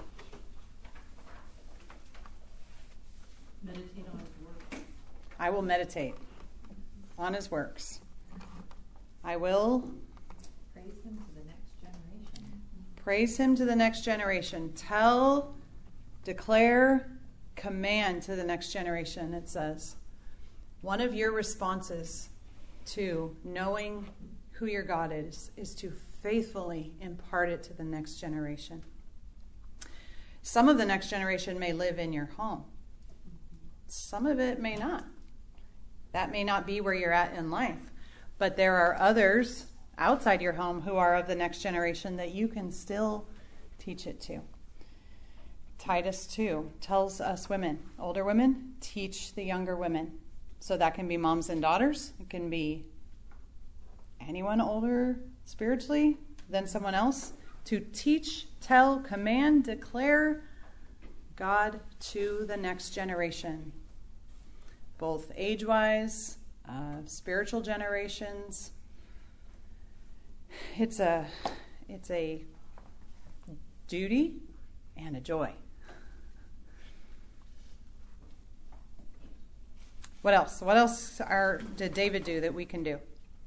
Meditate on his work. I will meditate on his works. I will Praise him to the next generation. praise him to the next generation. Tell, declare, command to the next generation, it says. One of your responses to knowing who your God is, is to faithfully impart it to the next generation. Some of the next generation may live in your home. Some of it may not. That may not be where you're at in life. But there are others outside your home who are of the next generation that you can still teach it to. Titus two tells us women, older women, teach the younger women. So that can be moms and daughters. It can be anyone older spiritually than someone else. To teach, tell, command, declare God to the next generation. Both age-wise, uh, spiritual generations. It's a, it's a duty and a joy. What else? What else are, did David do that we can do?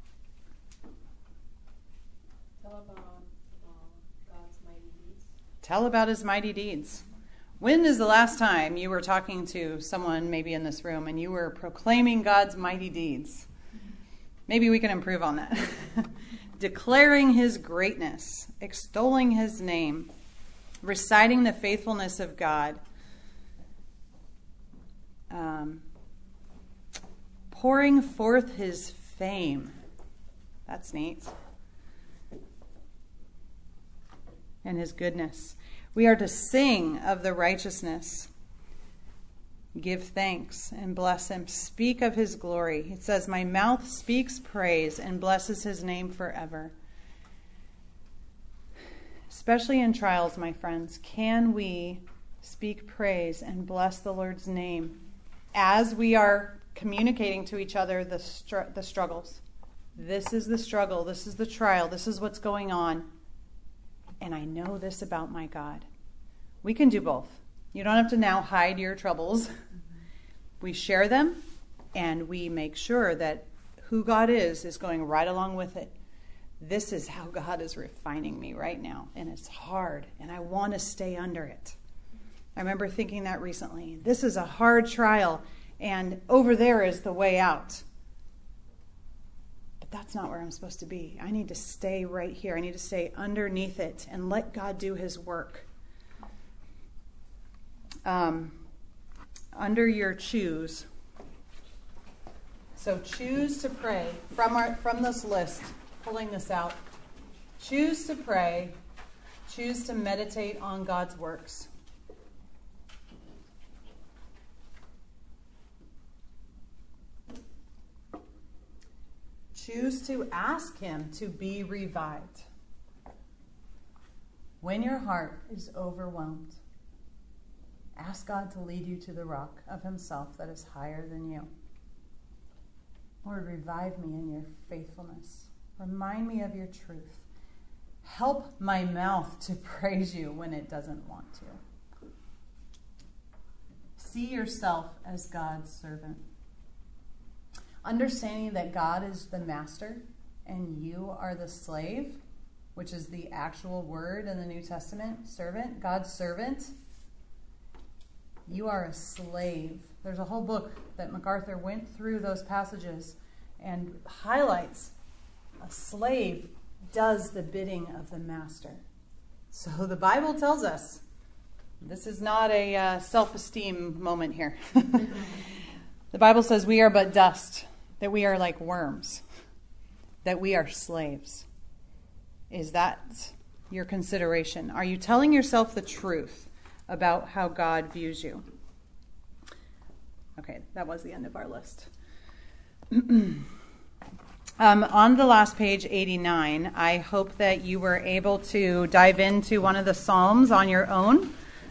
Tell about um, God's mighty deeds. Tell about his mighty deeds. When is the last time you were talking to someone maybe in this room and you were proclaiming God's mighty deeds? Maybe we can improve on that. Declaring his greatness, extolling his name, reciting the faithfulness of God, um, pouring forth his fame. That's neat. And his goodness. We are to sing of the righteousness, give thanks and bless him, speak of his glory. It says, my mouth speaks praise and blesses his name forever. Especially in trials, my friends, can we speak praise and bless the Lord's name as we are communicating to each other the str- the struggles. This is the struggle. This is the trial. This is what's going on. And I know this about my God. We can do both. You don't have to now hide your troubles. We share them, and we make sure that who God is is going right along with it. This is how God is refining me right now, and it's hard, and I want to stay under it. I remember thinking that recently. This is a hard trial, and over there is the way out. But that's not where I'm supposed to be. I need to stay right here. I need to stay underneath it and let God do his work. Um, under your choose. So choose to pray from our from this list, pulling this out. Choose to pray. Choose to meditate on God's works. Choose to ask him to be revived. When your heart is overwhelmed, ask God to lead you to the rock of himself that is higher than you. Lord, revive me in your faithfulness. Remind me of your truth. Help my mouth to praise you when it doesn't want to. See yourself as God's servant. Understanding that God is the master and you are the slave, which is the actual word in the New Testament, servant, God's servant. You are a slave. There's a whole book that MacArthur went through those passages and highlights a slave does the bidding of the master. So the Bible tells us, this is not a uh, self-esteem moment here. The Bible says we are but dust, that we are like worms, that we are slaves. Is that your consideration? Are you telling yourself the truth about how God views you? Okay, that was the end of our list. um, on the last page, eighty-nine, I hope that you were able to dive into one of the Psalms on your own.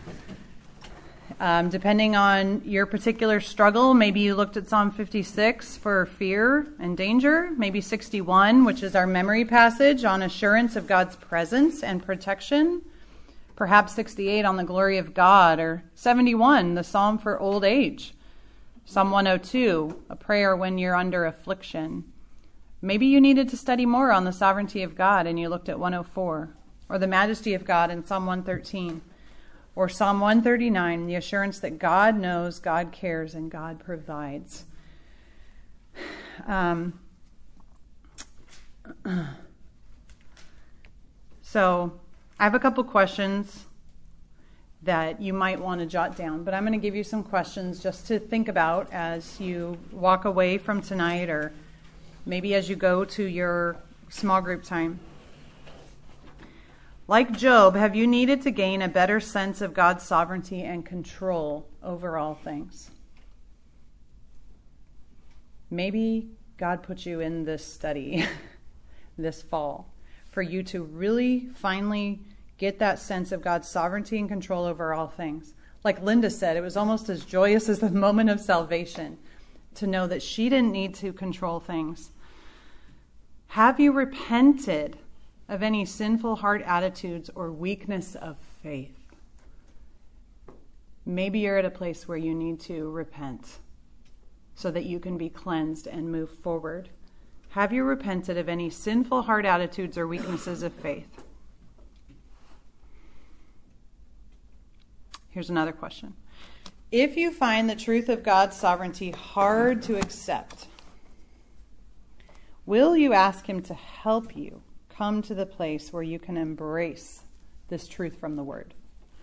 Um, depending on your particular struggle, maybe you looked at Psalm fifty-six for fear and danger, maybe sixty-one, which is our memory passage on assurance of God's presence and protection, perhaps sixty-eight on the glory of God, or seventy-one, the Psalm for old age, Psalm one oh two, a prayer when you're under affliction. Maybe you needed to study more on the sovereignty of God and you looked at one oh four, or the majesty of God in Psalm one thirteen. Or Psalm one thirty-nine, the assurance that God knows, God cares, and God provides. Um, so I have a couple questions that you might want to jot down, but I'm going to give you some questions just to think about as you walk away from tonight, or maybe as you go to your small group time. Like Job, have you needed to gain a better sense of God's sovereignty and control over all things? Maybe God put you in this study this fall for you to really finally get that sense of God's sovereignty and control over all things. Like Linda said, it was almost as joyous as the moment of salvation to know that she didn't need to control things. Have you repented of any sinful heart attitudes or weakness of faith? Maybe you're at a place where you need to repent so that you can be cleansed and move forward. Have you repented of any sinful heart attitudes or weaknesses of faith? Here's another question. If you find the truth of God's sovereignty hard to accept, will you ask him to help you come to the place where you can embrace this truth from the Word?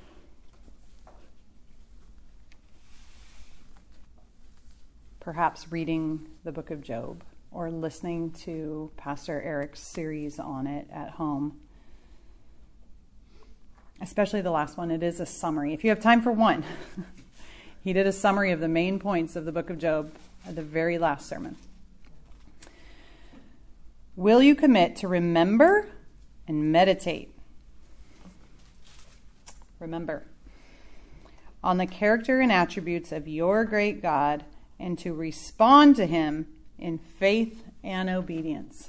Perhaps reading the book of Job or listening to Pastor Eric's series on it at home. Especially the last one. It is a summary. If you have time for one, he did a summary of the main points of the book of Job at the very last sermon. Will you commit to remember and meditate? Remember on the character and attributes of your great God and to respond to him in faith and obedience.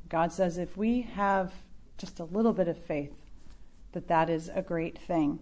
God says if we have just a little bit of faith, that that is a great thing.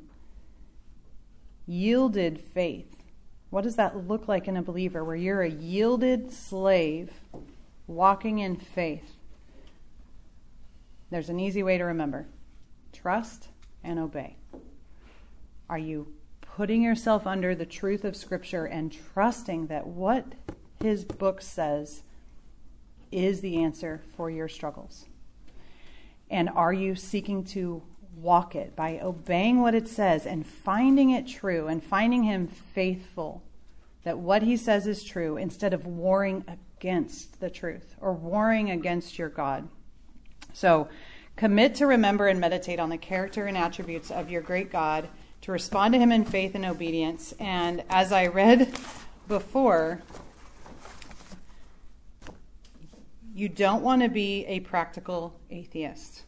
Yielded faith. What does that look like in a believer, where you're a yielded slave walking in faith? There's an easy way to remember. Trust and obey. Are you putting yourself under the truth of Scripture and trusting that what his book says is the answer for your struggles? And are you seeking to walk it by obeying what it says and finding it true and finding him faithful, that what he says is true, instead of warring against the truth or warring against your God? So commit to remember and meditate on the character and attributes of your great God, to respond to him in faith and obedience. And as I read before, you don't want to be a practical atheist.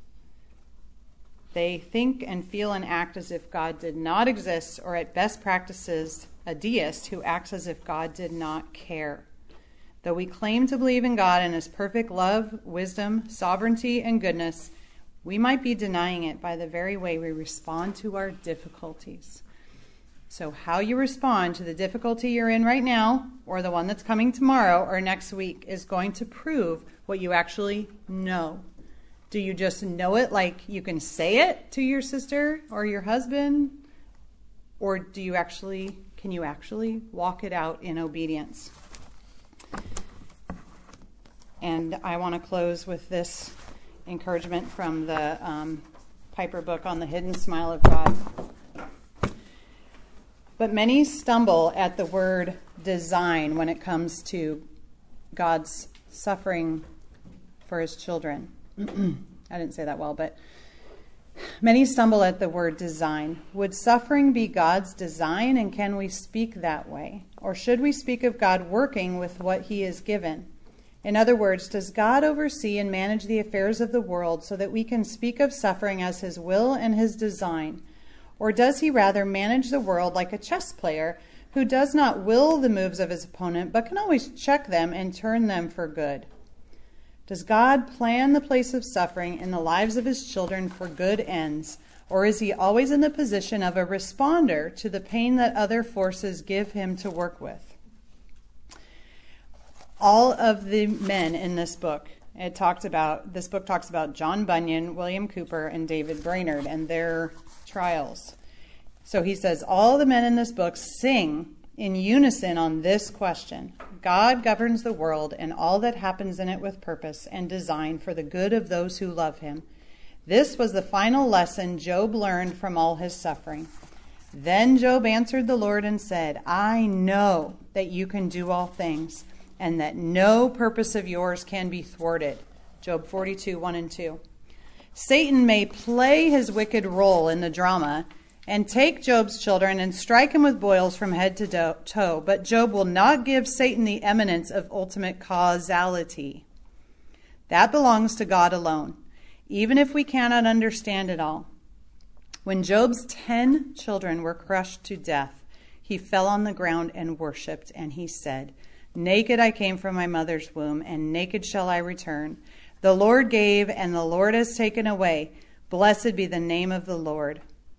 They think and feel and act as if God did not exist, or at best practices a deist who acts as if God did not care. Though we claim to believe in God and his perfect love, wisdom, sovereignty, and goodness, we might be denying it by the very way we respond to our difficulties. So how you respond to the difficulty you're in right now, or the one that's coming tomorrow or next week, is going to prove what you actually know. Do you just know it like you can say it to your sister or your husband? Or do you actually, can you actually walk it out in obedience? And I want to close with this encouragement from the um, Piper book on the hidden smile of God. But many stumble at the word design when it comes to God's suffering for his children. I didn't say that well, but many stumble at the word design. Would suffering be God's design, and can we speak that way? Or should we speak of God working with what he has given? In other words, does God oversee and manage the affairs of the world so that we can speak of suffering as his will and his design? Or does he rather manage the world like a chess player who does not will the moves of his opponent, but can always check them and turn them for good? Does God plan the place of suffering in the lives of his children for good ends, or is he always in the position of a responder to the pain that other forces give him to work with? All of the men in this book, it talked about, this book talks about John Bunyan, William Cooper, and David Brainerd and their trials. So he says, all the men in this book sing in unison on this question. God governs the world and all that happens in it with purpose and design for the good of those who love him. This was the final lesson Job learned from all his suffering. Then Job answered the Lord and said, I know that you can do all things, and that no purpose of yours can be thwarted. Job forty-two, one and two. Satan may play his wicked role in the drama and take Job's children and strike him with boils from head to do- toe, but Job will not give Satan the eminence of ultimate causality. That belongs to God alone, even if we cannot understand it all. When Job's ten children were crushed to death, he fell on the ground and worshipped, and he said, Naked I came from my mother's womb, and naked shall I return. The Lord gave, and the Lord has taken away. Blessed be the name of the Lord.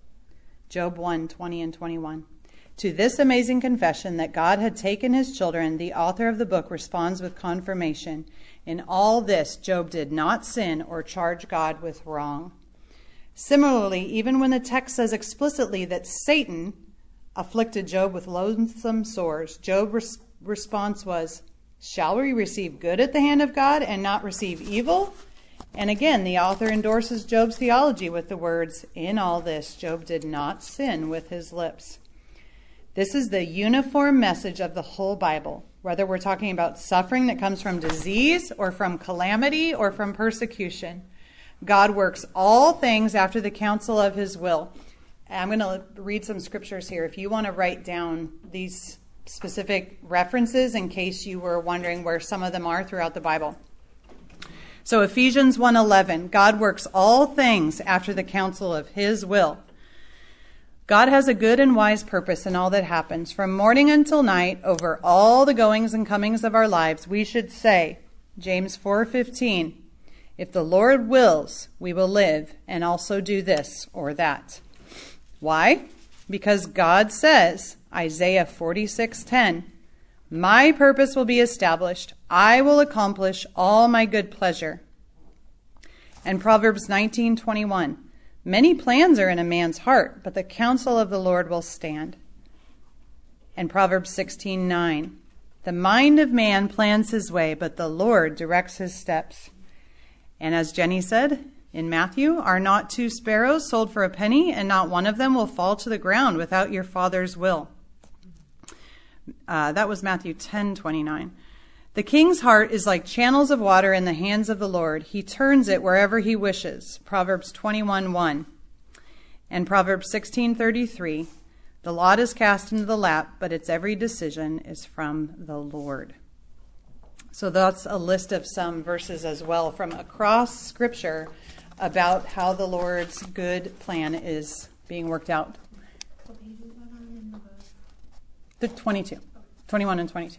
Job one, twenty and twenty-one. To this amazing confession that God had taken his children, the author of the book responds with confirmation. In all this, Job did not sin or charge God with wrong. Similarly, even when the text says explicitly that Satan afflicted Job with loathsome sores, Job's res- response was, shall we receive good at the hand of God and not receive evil? And again, the author endorses Job's theology with the words, in all this, Job did not sin with his lips. This is the uniform message of the whole Bible, whether we're talking about suffering that comes from disease or from calamity or from persecution. God works all things after the counsel of his will. I'm going to read some scriptures here. If you want to write down these specific references in case you were wondering where some of them are throughout the Bible. So Ephesians one eleven, God works all things after the counsel of his will. God has a good and wise purpose in all that happens. From morning until night, over all the goings and comings of our lives, we should say, James four fifteen, If the Lord wills, we will live and also do this or that. Why? Because God says, Isaiah forty-six ten, my purpose will be established. I will accomplish all my good pleasure. And Proverbs nineteen twenty-one, many plans are in a man's heart, but the counsel of the Lord will stand. And Proverbs sixteen nine, the mind of man plans his way, but the Lord directs his steps. And as Jenny said in Matthew, are not two sparrows sold for a penny, and not one of them will fall to the ground without your Father's will. Uh, that was Matthew ten twenty-nine. The king's heart is like channels of water in the hands of the Lord. He turns it wherever he wishes. Proverbs twenty-one one. And Proverbs sixteen thirty-three. The lot is cast into the lap, but its every decision is from the Lord. So that's a list of some verses as well from across Scripture about how the Lord's good plan is being worked out. What page is that on in the book? The twenty-two. twenty-one and twenty-two.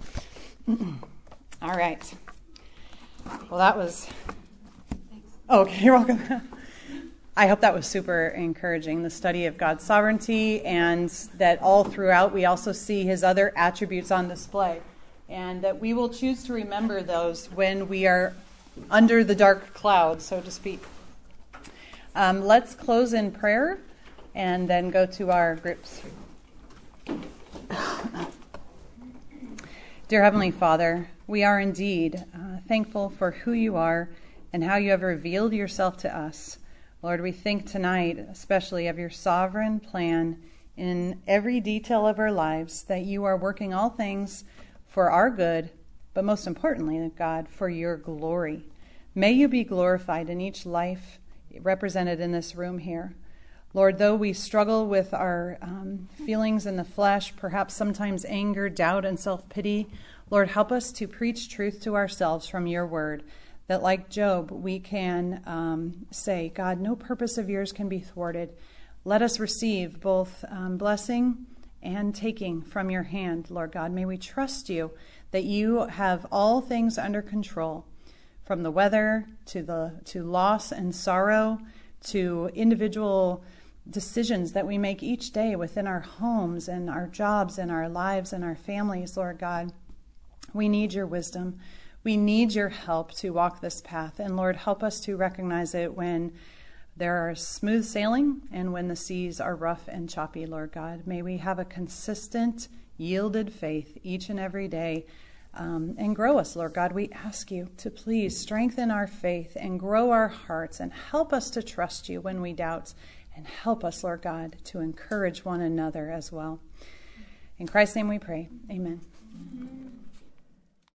All right. Well, that was... Thanks. Oh, okay, you're welcome. I hope that was super encouraging, the study of God's sovereignty, and that all throughout we also see his other attributes on display, and that we will choose to remember those when we are under the dark cloud, so to speak. Um, let's close in prayer and then go to our groups. Dear Heavenly Father, we are indeed uh, thankful for who you are and how you have revealed yourself to us. Lord, we think tonight especially of your sovereign plan in every detail of our lives, that you are working all things for our good, but most importantly, God, for your glory. May you be glorified in each life represented in this room here. Lord, though we struggle with our um, feelings in the flesh, perhaps sometimes anger, doubt, and self-pity, Lord, help us to preach truth to ourselves from your word, that like Job, we can um, say, God, no purpose of yours can be thwarted. Let us receive both um, blessing and taking from your hand, Lord God. May we trust you that you have all things under control, from the weather to the to loss and sorrow, to individual decisions that we make each day within our homes and our jobs and our lives and our families, Lord God. We need your wisdom. We need your help to walk this path. And Lord, help us to recognize it when there are smooth sailing and when the seas are rough and choppy, Lord God. May we have a consistent, yielded faith each and every day, um, and grow us, Lord God. We ask you to please strengthen our faith and grow our hearts and help us to trust you when we doubt, and help us, Lord God, to encourage one another as well. In Christ's name we pray. Amen.